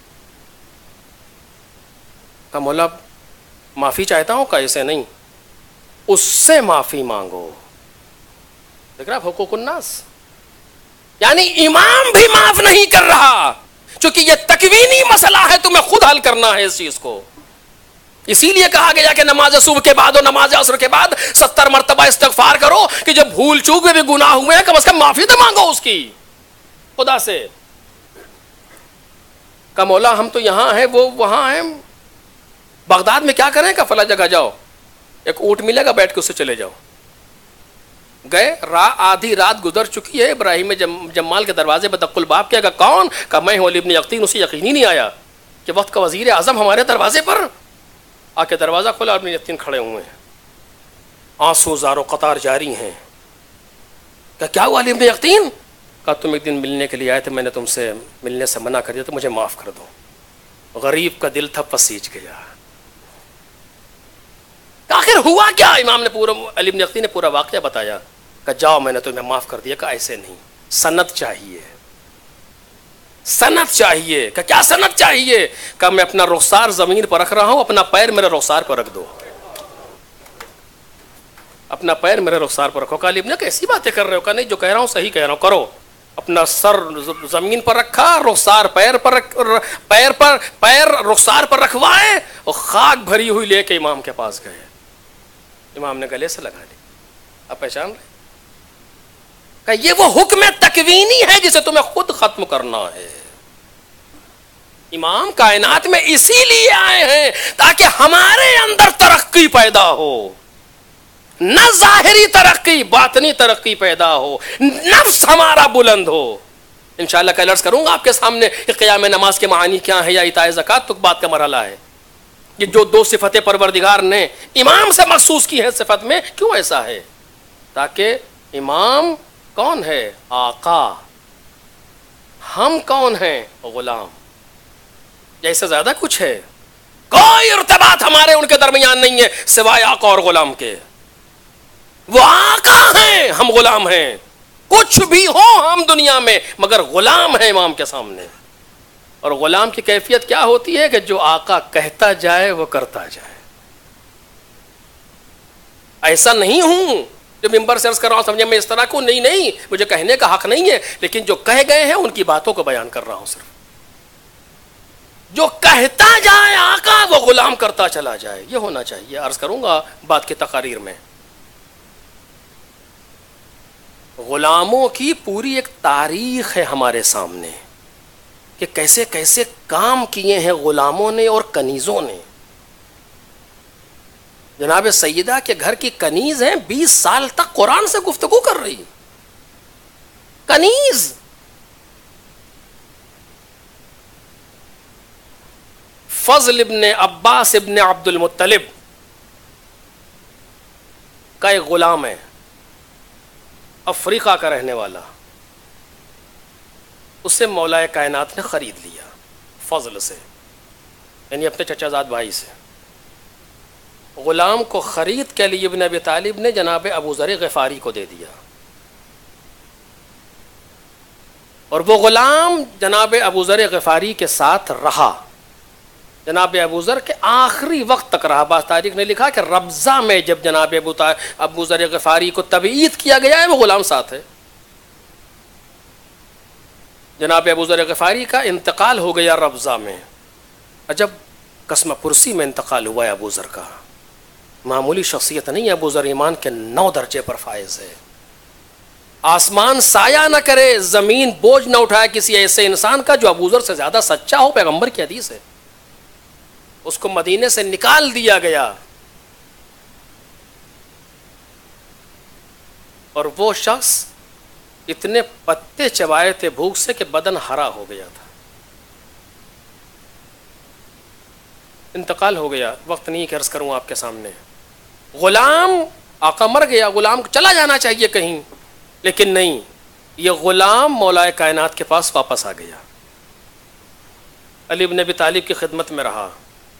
کہا مولا معافی چاہتا ہوں. کہا اسے نہیں, اس سے معافی مانگو. دیکھ رہا حقوق الناس, یعنی امام بھی معاف نہیں کر رہا, چونکہ یہ تکوینی مسئلہ ہے, تمہیں خود حل کرنا ہے اس چیز کو. اسی لیے کہا گیا کہ نماز صبح کے بعد اور نماز عصر کے بعد ستر مرتبہ استغفار کرو, کہ جب بھول چوک میں بھی گناہ ہوئے ہیں کم از کم معافی تو مانگو اس کی خدا سے. کہ مولا ہم تو یہاں ہیں, وہ وہاں ہیں, بغداد میں کیا کریں؟ کہ فلاں جگہ جاؤ, ایک اونٹ ملے گا, بیٹھ کے اس سے چلے جاؤ. گئے، آدھی رات گزر چکی ہے، ابراہیم جمال کے دروازے پہ دق الباب کیا کہ کون؟ کہ میں ہوں علی ابن یقطین۔ اسے یقین ہی نہیں آیا کہ وقت کا وزیر اعظم ہمارے دروازے پر آ کے دروازہ کھولا، ابن یقطین کھڑے ہوئے ہیں، آنسو زار و قطار جاری ہیں۔ کہ کیا ہوا علی ابن یقطین؟ کہا تم ایک دن ملنے کے لیے آئے تھے، میں نے تم سے ملنے سے منع کر دیا تو مجھے معاف کر دو۔ غریب کا دل تھا پسیج گیا۔ آخر ہوا کیا؟ امام نے پورا، علی بن یقطین نے پورا واقعہ بتایا کہ جاؤ میں نے تمہیں معاف کر دیا۔ کہ ایسے نہیں، سند چاہیے، سند چاہیے۔ کہ کیا سند چاہیے؟ کہ میں اپنا رخسار زمین پر رکھ رہا ہوں، اپنا پیر میرے رخسار پر رکھ دو، اپنا پیر میرے رخسار پر رکھو۔ کہ علی ابن کیسی باتیں کر رہے ہو؟ کہ نہیں، جو کہہ رہا ہوں صحیح کہہ رہا ہوں، کرو۔ اپنا سر زمین پر رکھا، رخسار پیر پر رکھ، پیر پر پیر رخسار پر رکھوائے اور خاک بھری ہوئی لے کے امام کے پاس گئے۔ امام نے گلے سے لگا لی۔ اب پہچان رہے کہ یہ وہ حکم تکوینی ہے جسے تمہیں خود ختم کرنا ہے۔ امام کائنات میں اسی لیے آئے ہیں تاکہ ہمارے اندر ترقی پیدا ہو، نہ ظاہری ترقی، باطنی ترقی پیدا ہو، نفس ہمارا بلند ہو۔ انشاءاللہ کل عرض کروں گا آپ کے سامنے کہ قیام نماز کے معانی کیا ہے، یا ایتاء زکوٰۃ تو بات کا مرحلہ ہے۔ یہ جو دو صفتیں پروردگار نے امام سے مخصوص کی ہے صفت میں، کیوں ایسا ہے؟ تاکہ امام کون ہے؟ آقا۔ ہم کون ہیں؟ غلام۔ جیسے زیادہ کچھ ہے، کوئی ارتباط ہمارے ان کے درمیان نہیں ہے سوائے آقا اور غلام کے۔ وہ آقا ہیں، ہم غلام ہیں۔ کچھ بھی ہو ہم دنیا میں، مگر غلام ہیں امام کے سامنے۔ اور غلام کی کیفیت کیا ہوتی ہے؟ کہ جو آقا کہتا جائے وہ کرتا جائے۔ ایسا نہیں ہوں جو ممبر سے عرض کر رہا ہوں سمجھے میں اس طرح کو، نہیں نہیں، مجھے کہنے کا حق نہیں ہے، لیکن جو کہہ گئے ہیں ان کی باتوں کو بیان کر رہا ہوں۔ صرف جو کہتا جائے آقا وہ غلام کرتا چلا جائے، یہ ہونا چاہیے۔ عرض کروں گا بات کی تقاریر میں، غلاموں کی پوری ایک تاریخ ہے ہمارے سامنے کہ کیسے کیسے کام کیے ہیں غلاموں نے اور کنیزوں نے۔ جناب سیدہ کے گھر کی کنیز ہیں، بیس سال تک قرآن سے گفتگو کر رہی کنیز۔ فضل ابن عباس ابن عبد المطلب کا ایک غلام ہے، افریقہ کا رہنے والا، اسے مولا کائنات نے خرید لیا فضل سے، یعنی اپنے چچا زاد بھائی سے۔ غلام کو خرید کے لیے ابن ابی طالب نے جناب ابو ذر غفاری کو دے دیا، اور وہ غلام جناب ابو ذر غفاری کے ساتھ رہا، جناب ابو ذر کے آخری وقت تک رہا۔ بعض تاریخ نے لکھا کہ ربضہ میں جب جناب ابو ابو ذر غفاری کو تبعید کیا گیا ہے وہ غلام ساتھ ہے۔ جناب ابو ذر غفاری کا انتقال ہو گیا ربضہ میں، عجب قسم پرسی میں انتقال ہوا ہے ابو ذر کا، معمولی شخصیت نہیں ہے۔ ابو ذر ایمان کے نو درجے پر فائز ہے۔ آسمان سایہ نہ کرے، زمین بوجھ نہ اٹھائے کسی ایسے انسان کا جو ابو ذر سے زیادہ سچا ہو، پیغمبر کی حدیث ہے۔ اس کو مدینے سے نکال دیا گیا، اور وہ شخص اتنے پتے چبائے تھے بھوک سے کہ بدن ہرا ہو گیا تھا۔ انتقال ہو گیا، وقت نہیں کہ عرض کروں آپ کے سامنے۔ غلام آقا مر گیا، غلام چلا جانا چاہیے کہیں، لیکن نہیں، یہ غلام مولا کائنات کے پاس واپس آ گیا، علی بن ابی طالب کی خدمت میں رہا۔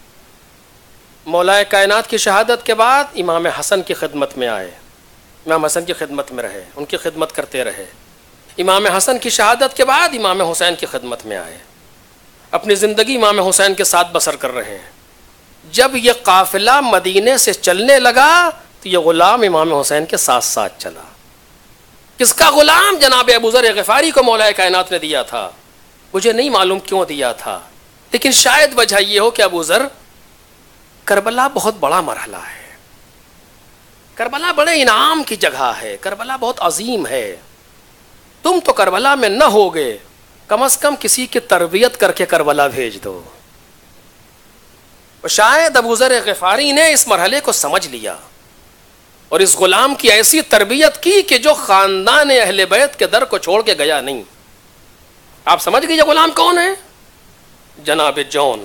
مولا کائنات کی شہادت کے بعد امام حسن کی خدمت میں آئے، امام حسن کی خدمت میں رہے، ان کی خدمت کرتے رہے۔ امام حسن کی شہادت کے بعد امام حسین کی خدمت میں آئے، اپنی زندگی امام حسین کے ساتھ بسر کر رہے ہیں۔ جب یہ قافلہ مدینے سے چلنے لگا تو یہ غلام امام حسین کے ساتھ ساتھ چلا۔ کس کا غلام؟ جناب ابو ذر غفاری کو مولا کائنات نے دیا تھا، مجھے نہیں معلوم کیوں دیا تھا، لیکن شاید وجہ یہ ہو کہ ابو ذر، کربلا بہت بڑا مرحلہ ہے، کربلا بڑے انعام کی جگہ ہے، کربلا بہت عظیم ہے، تم تو کربلا میں نہ ہوگے، کم از کم کسی کی تربیت کر کے کربلا بھیج دو۔ شاید ابو ذر غفاری نے اس مرحلے کو سمجھ لیا اور اس غلام کی ایسی تربیت کی کہ جو خاندان اہل بیت کے در کو چھوڑ کے گیا نہیں. آپ سمجھ گئے یہ غلام کون ہے؟ جناب جون،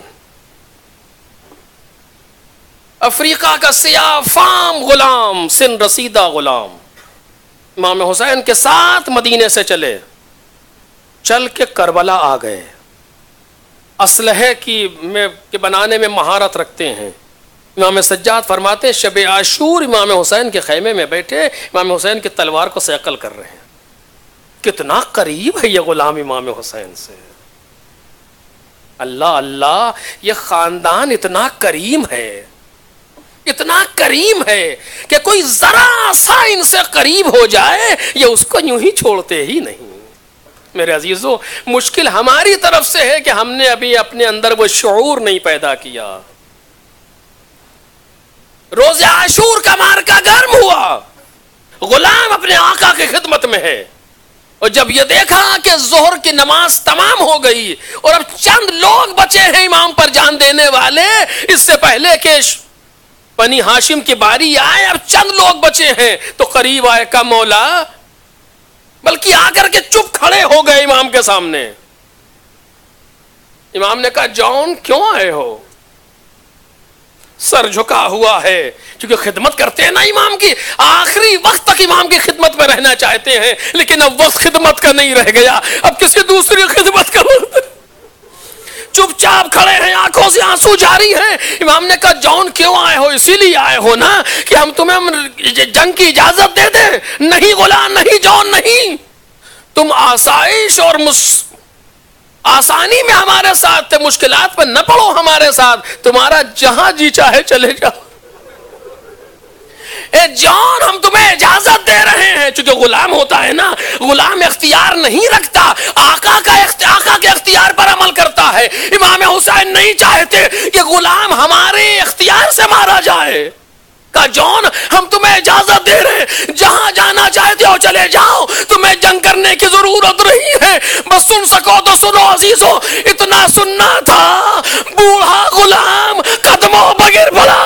افریقہ کا سیاہ فام غلام، سن رسیدہ غلام، امام حسین کے ساتھ مدینے سے چلے، چل کے کربلا آ گئے. اسلحے کی میں کے بنانے میں مہارت رکھتے ہیں. امام سجاد فرماتے شب عاشور امام حسین کے خیمے میں بیٹھے امام حسین کی تلوار کو صیقل کر رہے ہیں. کتنا قریب ہے یہ غلام امام حسین سے. اللہ اللہ، یہ خاندان اتنا کریم ہے، اتنا کریم ہے کہ کوئی ذرا سا ان سے قریب ہو جائے یہ اس کو یوں ہی چھوڑتے ہی نہیں. میرے عزیزو، مشکل ہماری طرف سے ہے کہ ہم نے ابھی اپنے اندر وہ شعور نہیں پیدا کیا. روز عاشور کا مارکا گرم ہوا، غلام اپنے آقا کی خدمت میں ہے، اور جب یہ دیکھا کہ ظہر کی نماز تمام ہو گئی اور اب چند لوگ بچے ہیں امام پر جان دینے والے، اس سے پہلے کہ بنی ہاشم کی باری آئے اب چند لوگ بچے ہیں، تو قریب آئے کا مولا، بلکہ آ کر کے چپ کھڑے ہو گئے امام کے سامنے. امام نے کہا جون کیوں آئے ہو؟ سر جھکا ہوا ہے، کیونکہ خدمت کرتے ہیں نا امام کی، آخری وقت تک امام کی خدمت میں رہنا چاہتے ہیں، لیکن اب وقت خدمت کا نہیں رہ گیا، اب کسی دوسری خدمت کا وقت. چپ چاپ کھڑے ہیں، آنکھوں سے آنسو جاری ہیں. امام نے کہا جون کیوں آئے ہو؟ اسی لیے آئے ہو نا کہ ہم تمہیں جنگ کی اجازت دے دیں. نہیں غلام، نہیں جون، نہیں، تم آسائش اور مس... آسانی میں ہمارے ساتھ تھے، مشکلات پر نہ پڑو ہمارے ساتھ، تمہارا جہاں جی چاہے چلے جاؤ. اے جان ہم تمہیں اجازت دے رہے ہیں. چونکہ غلام ہوتا ہے نا، غلام اختیار نہیں رکھتا، آقا کا آقا کے اختیار پر عمل کرتا ہے. امام حسین نہیں چاہتے کہ غلام ہمارے اختیار سے مارا جائے. کہا جان ہم تمہیں اجازت دے رہے ہیں، جہاں جانا چاہتے ہو چلے جاؤ، تمہیں جنگ کرنے کی ضرورت نہیں ہے. بس سن سکو تو سنو عزیزو، اتنا سننا تھا، بوڑھا غلام قدموں بغیر پڑا.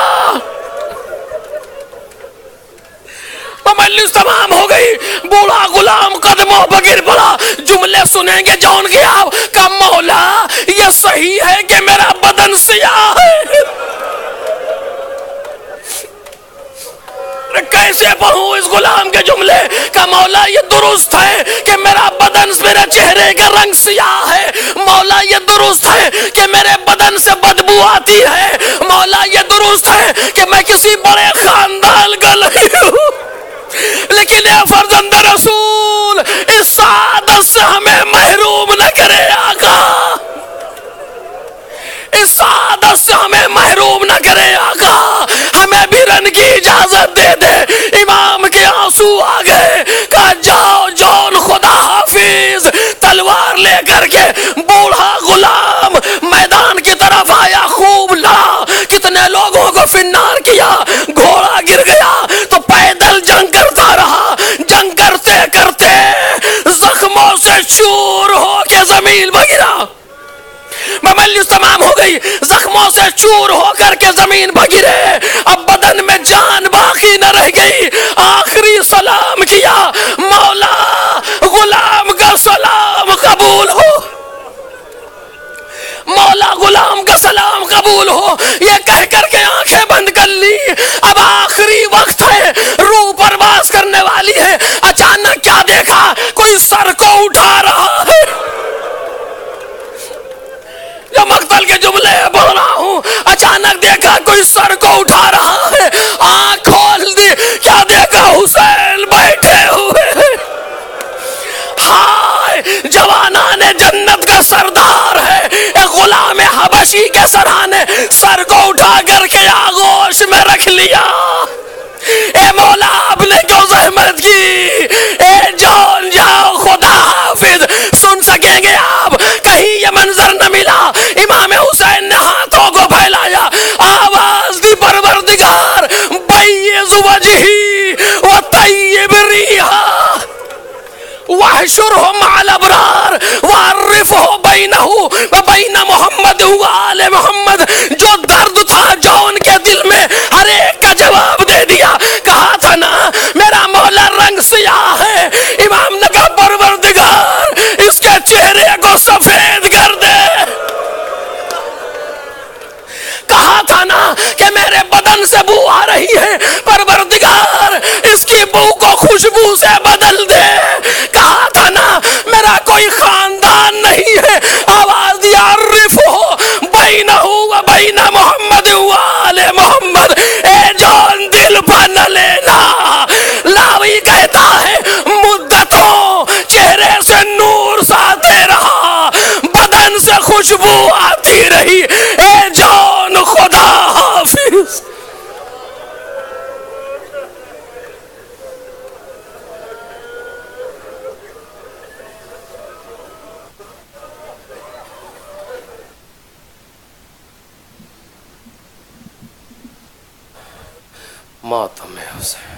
مجلس تمام ہو گئی، بوڑھا غلام قدموں بغیر پڑا. جملے سنیں گے جون کے آپ کا مولا، یہ صحیح ہے کہ میرا بدن سیاہ ہے؟ کیسے پڑھوں اس غلام کے جملے کا مولا؟ یہ درست ہے کہ میرا بدن میرے چہرے کا رنگ سیاہ ہے. مولا یہ درست ہے کہ میرے بدن سے بدبو آتی ہے. مولا یہ درست ہے کہ میں کسی بڑے خاندان کا نہیں ہوں، لیکن اے فرزند رسول اس سعادت سے ہمیں محروم نہ کرے آقا، اس سعادت سے ہمیں محروم نہ کرے آقا، ہمیں بھی رن کی اجازت دے دے. امام کے آنسو آ گئے. کہا جاؤ جون خدا حافظ. تلوار لے کر کے بوڑھا غلام میدان کی طرف آیا، خوب لڑا، کتنے لوگوں کو فنار کیا، گھوڑا گر گیا تو پیدل جنگ کرتا رہا. جنگ کرتے کرتے زخموں سے چور ہو کے زمین پر گرا. مجلس تمام ہو گئی، زخموں سے چور ہو کر کے زمین پر گرے. اب بدن میں جان باقی نہ رہ گئی. آخری سلام کیا، مولا غلام کا سلام قبول ہو، مولا غلام کا سلام قبول ہو. یہ کہہ کر کے آنکھیں بند کر لی. اب آخری وقت ہے، روح پرواز کرنے والی ہے. اچانک کیا دیکھا؟ کوئی سر کو اٹھا رہا ہے. جو مقتل کے جملے پڑھ رہا ہوں، اچانک دیکھا کوئی سر کو اٹھا رہا ہے. آنکھ کھول دی، کیا دیکھا؟ حسین بیٹھے ہوئے. ہائے، جوانان جنت کا سردار ہے، ایک غلام حبشی کے سرحانے سر کو اٹھا کر کے آغوش میں رکھ لیا. اے مولا آپ نے کیوں زحمت کی؟ اے جان جاؤ خدا حافظ. سن سکیں گے آپ؟ کہیں یہ منظر نہ ملا. امام حسین نے ہاتھوں کو پھیلایا، آواز دی پروردگار بیض وجہی وطیب ریحا وحشرہ مع الابرار وعرفہ بینہ وبین محمد وآل محمد. جو درد تھا جون کے دل میں ہر ایک کا جواب دے دیا. کہا تھا نا کہا تھا نا کہ میرے بدن سے بو آ رہی ہے، پروردگار اس کی بو کو خوشبو سے بدل دے. کہا تھا نا میرا کوئی خاندان نہیں ہے، آواز دیا عرفو بینہ و بین محمد وآل محمد. اے جان دل پر نہ لینا. لاوی کہتا ہے مدتوں چہرے سے نور ساتے رہا، بدن سے خوشبو آتی رہی. اے جان خدا حافظ. ماتم حسین.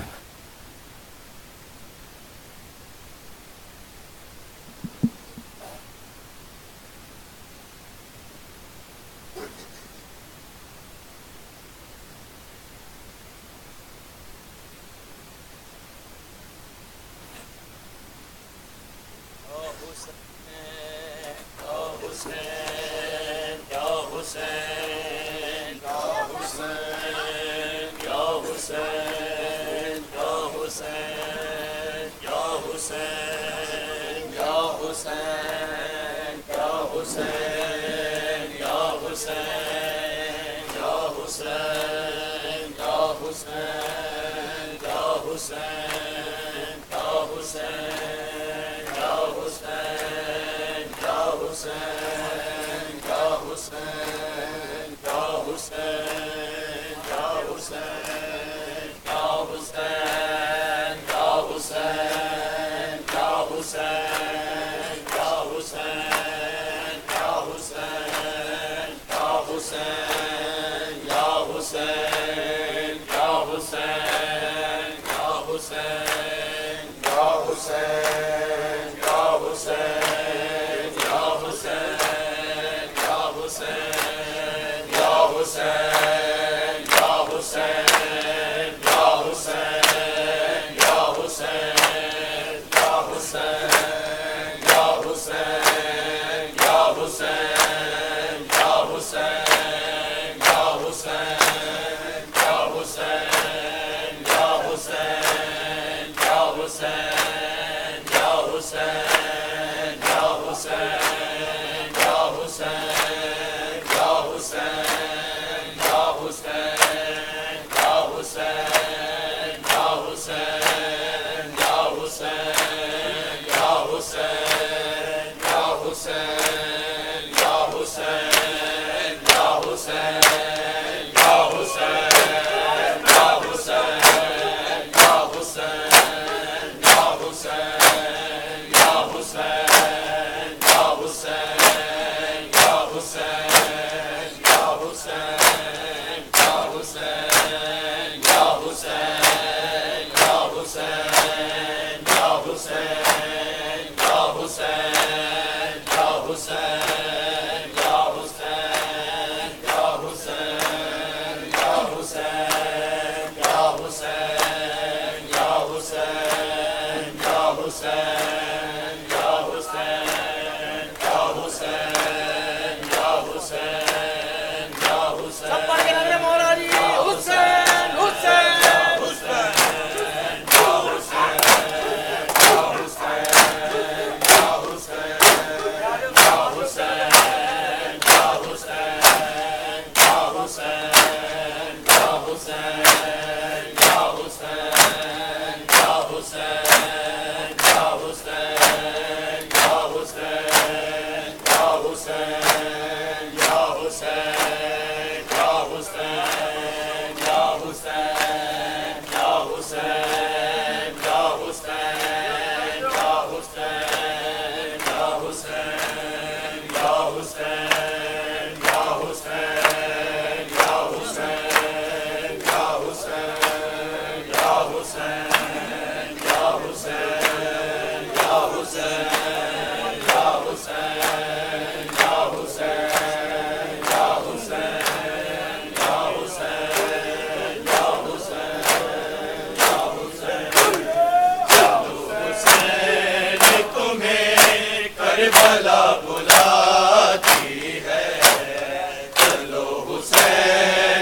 کربلا بلاتی ہے، چلو حسین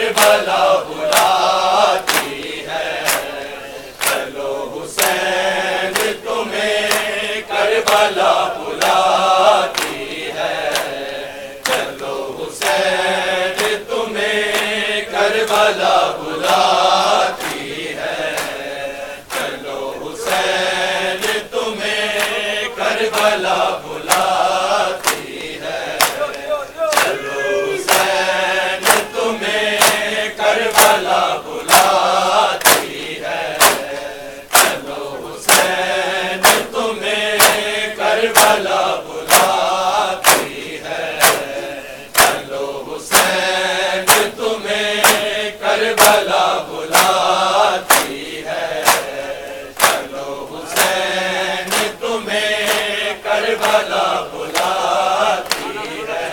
کربلا بلاتی ہے، چلو حسین تمہیں کربلا بلاتی ہے، چلو حسین تمہیں کربلا بلاتی ہے، چلو حسین تمہیں کربلا بلاتی ہے، چلو حسین تمہیں کربلا بلاتی ہے، چلو حسین تمہیں کربلا بلاتی ہے، چلو حسین تمہیں کربلا بلاتی ہے، چلو حسین تمہیں کربلا بلاتی ہے،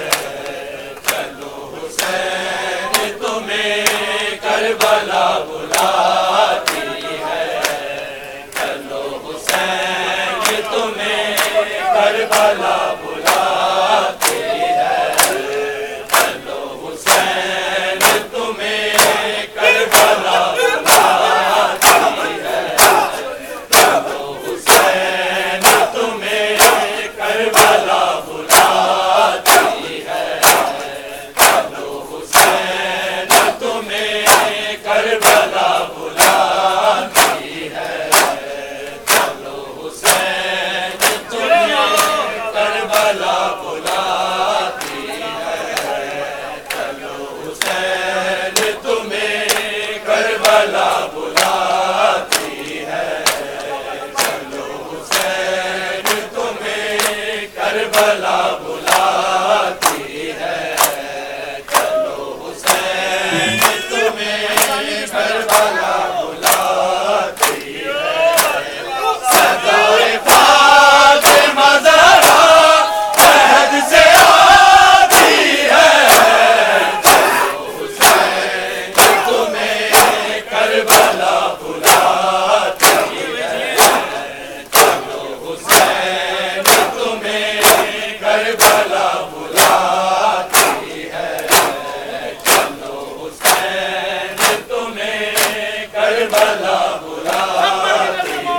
چلو حسین تمہیں کربلا بلاتی ہے، چلو حسین تمہیں کربلا بلاتی ہے، چلو حسین تمہیں کربلا بلاتی ہے، چلو حسین تمہیں کربلا بلاتی ہے، چلو حسین تمہیں کربلا بلاتی ہے، چلو حسین تمہیں کربلا بلاتی ہے، چلو حسین تمہیں کربلا بلاتی ہے، چلو حسین تمہیں کربلا بلاتی ہے، چلو حسین تمہیں کربلا بلاتی ہے، صدائے فاطمہ زہرا عہد سے آتی ہے، چلو حسین تمہیں کربلا بلاتی ہے، چلو حسین تمہیں کربلا بلاتی ہے، چلو حسین تمہیں کربلا بلاتی ہے،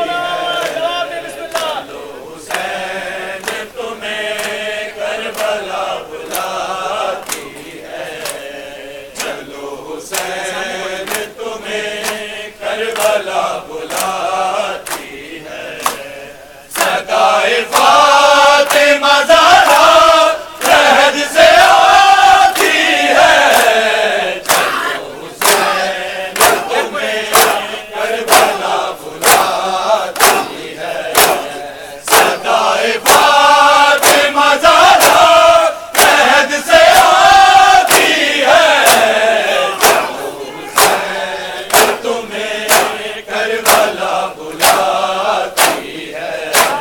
چلو حسین تمہیں کربلا بلاتی ہے، چلو حسین تمہیں کربلا بلاتی ہے، صدائے فاطمہ زہرا عہد سے آتی ہے، چلو حسین تمہیں کربلا بلاتی ہے، صدائے فاطمہ زہرا عہد سے آتی ہے، چلو حسین تمہیں کربلا بلاتی ہے،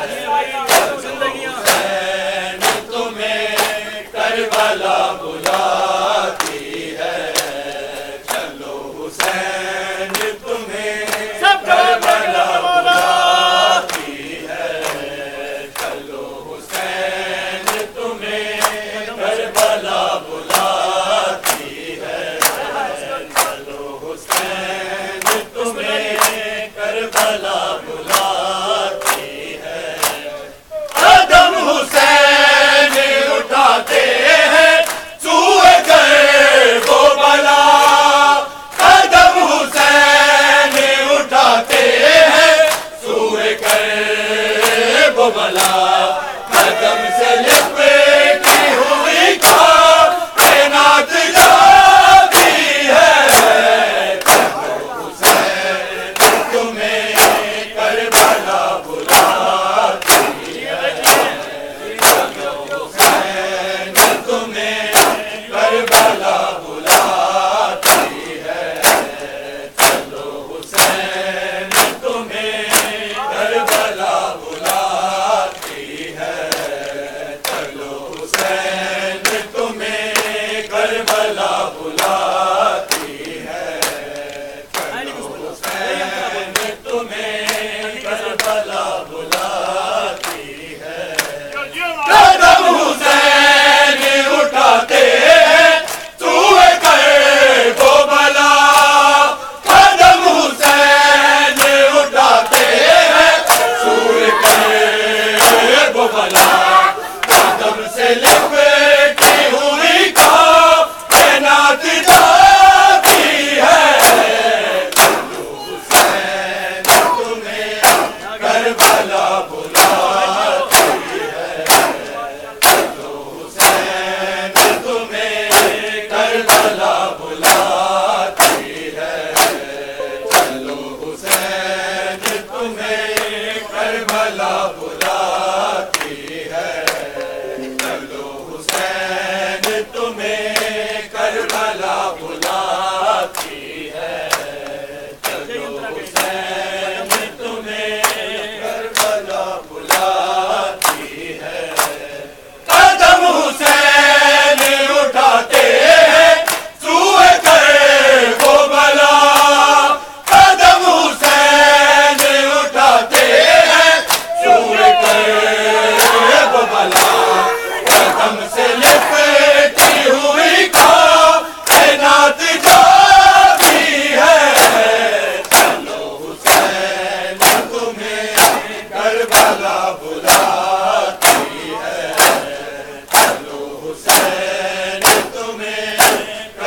حسین تمہیں کربلا بلاتی ہے، چلو حسین تمہیں کربلا بلاتی ہے، چلو حسین تمہیں کربلا بلاتی ہے، چلو حسین تمہیں کربلا بلاتی ہے، قدم حسین اٹھاتے ہیں سوئے کرب و بلا، قدم حسین اٹھاتے ہیں سوئے کرب و بلا، قدم سے لپٹی ہوئی کائنات جاتی ہے، چلو حسین تمہیں کربلا بلاتی ہے، چلو حسین تمہیں کربلا بلاتی ہے، چلو حسین تمہیں کربلا بلاتی ہے، چلو حسین تمہیں کربلا بلاتی ہے، چلو حسین تمہیں کربلا بلاتی ہے، قدم حسین اٹھاتے ہیں سوئے کرب و بلا،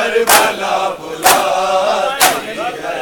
کربلا بلاتی ہے،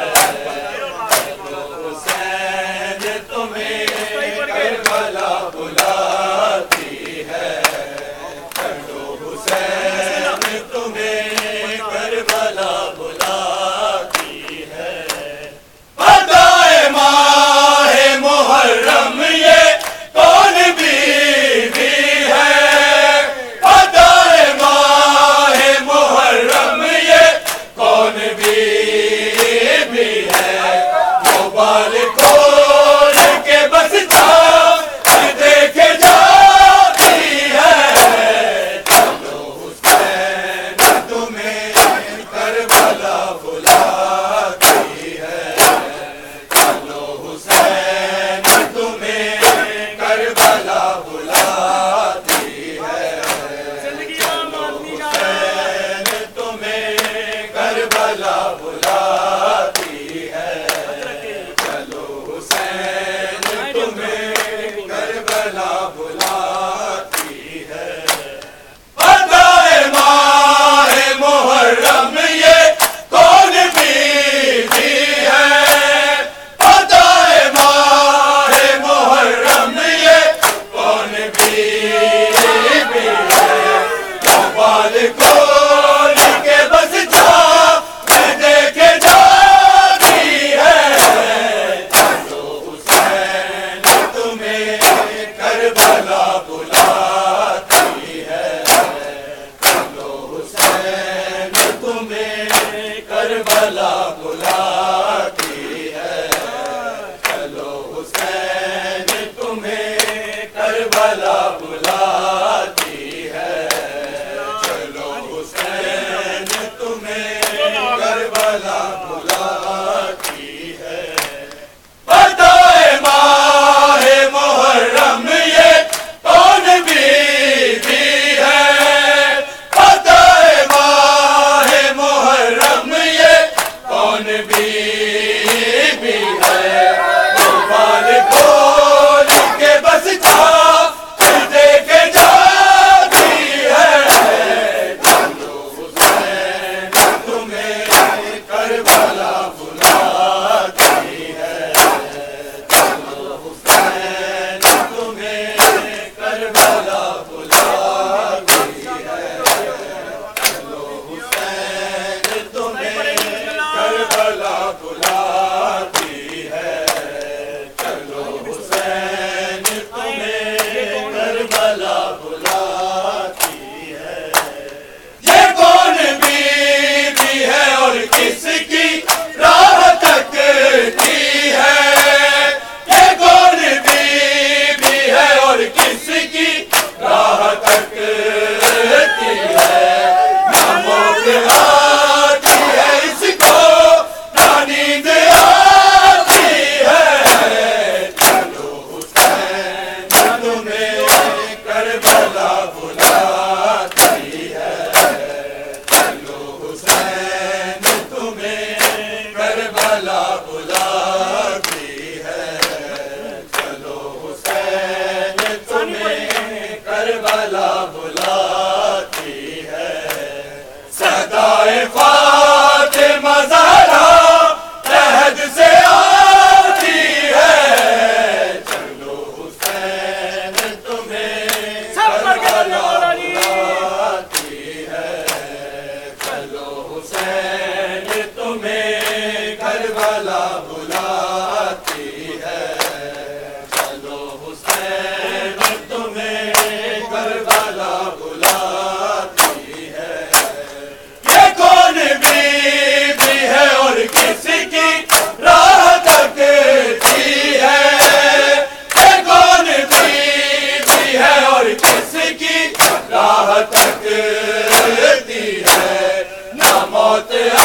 حسین تمہیں کربلا بلاتی ہے، چلو حسین تمہیں کربلا بلاتی ہے۔ فدائے ماہ محرم یہ کون بیوی ہے، فدائے ماہ محرم یہ کون بیوی ہے، وہ بال کھول کے بس جا دیکھے جاتی ہے، چلو حسین تمہیں کربلا بلاتی ہے، چلو حسین تمہیں کربلا بلاتی ہے، حسین تمہیں کربلا بلاتی ہے، چلو حسین تمہیں کربلا بلاتی ہے۔ فدائے ماہ محرم یہ کون بیوی ہے، فدائے ماہ محرم یہ کون بیوی ہے، وہ بال کھول کے بس جا میں دیکھے جاتی ہے، چلو حسین تمہیں کربلا بلاتی ہے، چلو حسین تمہیں کربلا بلاتی ہے، چلو حسین تمہیں کربلا بلاتی ہے، چلو حسین تمہیں کربلا بلاتی ہے۔ فدائے ماہ محرم یہ کون بیوی ہے، فدائے ماہ محرم یہ کون بیوی ہے، وہ بال کھول کے بس جا دیکھے جاتی ہے، چلو حسین تمہیں کربلا بلاتی ہے، چلو حسین تمہیں کربلا بلاتی ہے، چلو حسین تمہیں کربلا بلاتی ہے، چلو حسین تمہیں کربلا بلاتی ہے۔ یہ کون بیوی ہے اور کس کی راہ تکتی ہے، یہ کون بیوی ہے اور کس کی راہ تکتی ہے، نہ موت آتی ہے اس کو نہ نیند آتی ہے، چلو حسین تمہیں کربلا بلاتی ہے، چلو حسین تمہیں کربلا بلاتی ہے، چلو حسین تمہیں کربلا بلاتی ہے۔ صدائے فاطمہ زہرا لحد سے آتی ہے، چلو حسین تمہیں کربلا بلاتی ہے، چلو حسین تمہیں کربلا بلاتی ہے، چلو حسین تمہیں کربلا بلاتی ہے۔ یہ کون بیوی ہے اور کس کی راہ تکتی ہے، یہ کون بیوی ہے اور کس کی راہ تکتی ہے، نہ موت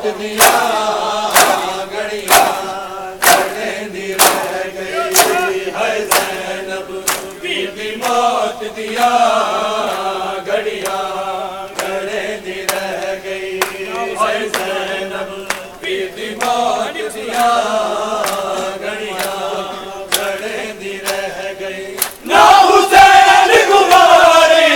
دیا گھڑیاں گھڑے دی رہ گئی ہے زینب بی بی موت دیا گھڑیاں گھڑے دی رہ گئی ہے زینب بی بی موت دیا گھڑیاں گھڑے دی رہ گئی نہ حسین گماری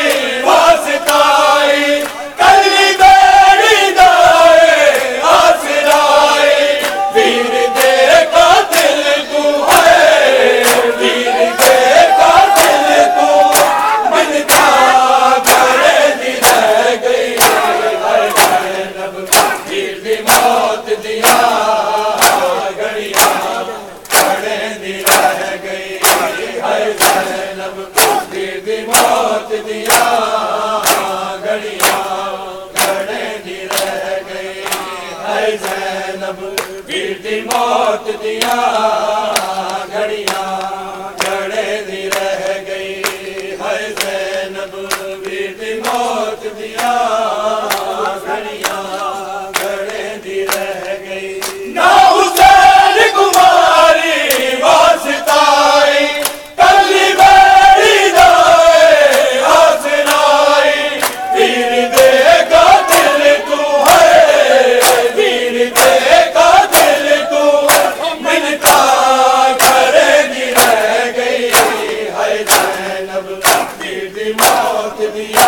واسطائی کلی بیڑی دائے آسرائی ویر دے کا دل تو ہے ویر دے کا دل تو ملتا گھڑے دی رہ گئی ہے زینب ویر دی موت دیا گھڑیاں گھڑے دی رہ گئی ہے زینب ویر دی موت دیا گھڑیاں گھڑے دی رہ گئی ہے زینب ویر دی موت دیا گھڑیاں گھڑے دی رہ گئی ہے زینب ویر دی موت دیا گھڑیاں گھڑے دی رہ گئی نہ حسین کماری واسطائی کلی بیڑی دائے آسرائی ویر دے کا دل تو ہے ویر دے کا دل تو ملتا گھڑے دی رہ گئی ہے زینب ویر دی موت دیا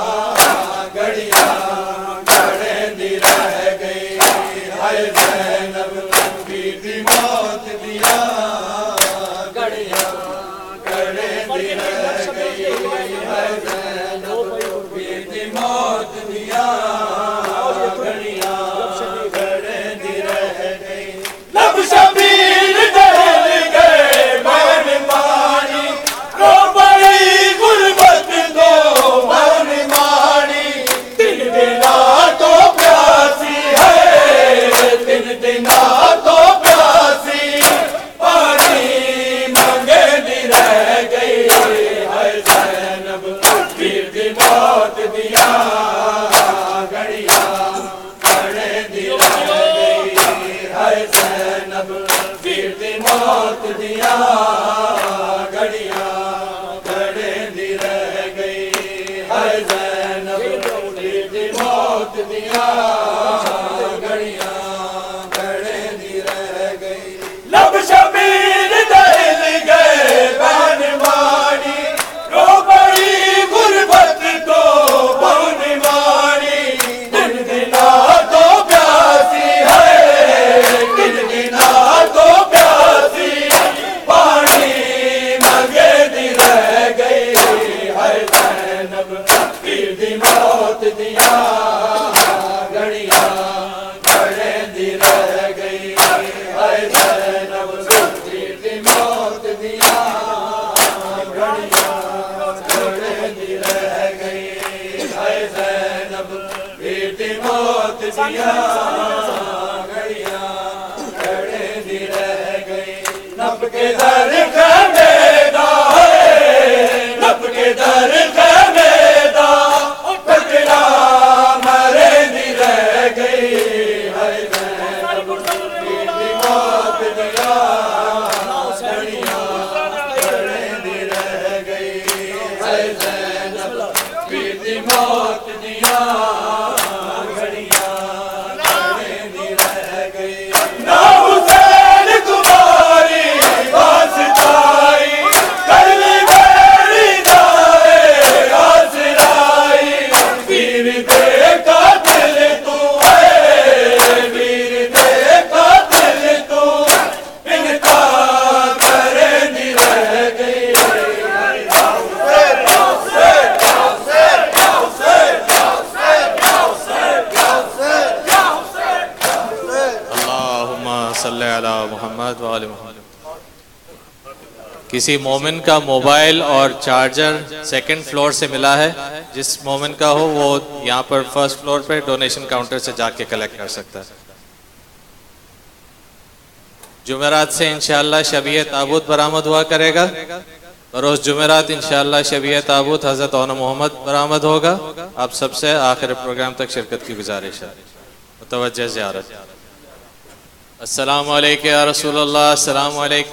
گھڑیاں گھڑے دی رہ گئی ہے زینب ویر دی موت دیا گھڑیاں گھڑے دی رہ گئی ہے زینب ویر دی موت دیا گھڑیاں گھڑے دی رہ گئی لب شبیر ڈل گئے بین مانی رو بڑی غربت دو بین مانی تین دنا تو پیاسی ہے تین دنا تو پیاسی پانی مانگے دی رہ گئی ہے زینب ویر دی موت دیا گھڑیاں گھڑے دی رہ گئی ہے زینب ویر دی موت دیا گھڑیاں گھڑے دی رہ گئی ہے زینب ویر دی موت دیا گھڑیاں گھڑے دی رہ گئی لب شبیر دل گئے بین مانی رو بڑی غربت تو بون مانی دن دنا تو پیاسی ہے دن دنا تو پیاسی پانی مانگے دی رہ گئی ہے زینب ویر دی موت دیا گھڑیاں گھڑے دی رہ گئی ہے زینب ویر دی موت دیا گھڑیاں گھڑے دی رہ گئی ہے زینب ویر دی موت دیا گھڑیاں گھڑے دی رہ گئی نب کے در خیمے دا ہے نب کے در خیمے دا ٹکرا مرے دی رہ گئی ہے زینب ویر دی موت دیا گھڑیاں گھڑے دی رہ گئی ہے زینب ویر دی موت دیا گھڑیاں گھڑے دی رہ گئی نہ حسین کماری واسطائی کلی بیڑی دائے آسرائی ویر دے کا دل تو ہے ویر دے کا دل تو انتا گھڑے دی رہ گئی اللہم صلی علی محمد وآل محمد۔ کسی مومن کا موبائل اور چارجر سیکنڈ فلور سے ملا ہے، جس مومن کا ہو وہ یہاں پر فرسٹ فلور پہ ڈونیشن کاؤنٹر سے جا کے کلیکٹ کر سکتا ہے۔ جمعرات سے انشاءاللہ شبیہ تابوت برآمد ہوا کرے گا، روز جمعرات انشاءاللہ شبیہ تابوت حضرت اونا محمد برآمد ہوگا۔ آپ سب سے آخر پروگرام تک شرکت کی گزارش ہے۔ متوجہ زیارت. السلام علیکم یا رسول اللہ، السلام علیکم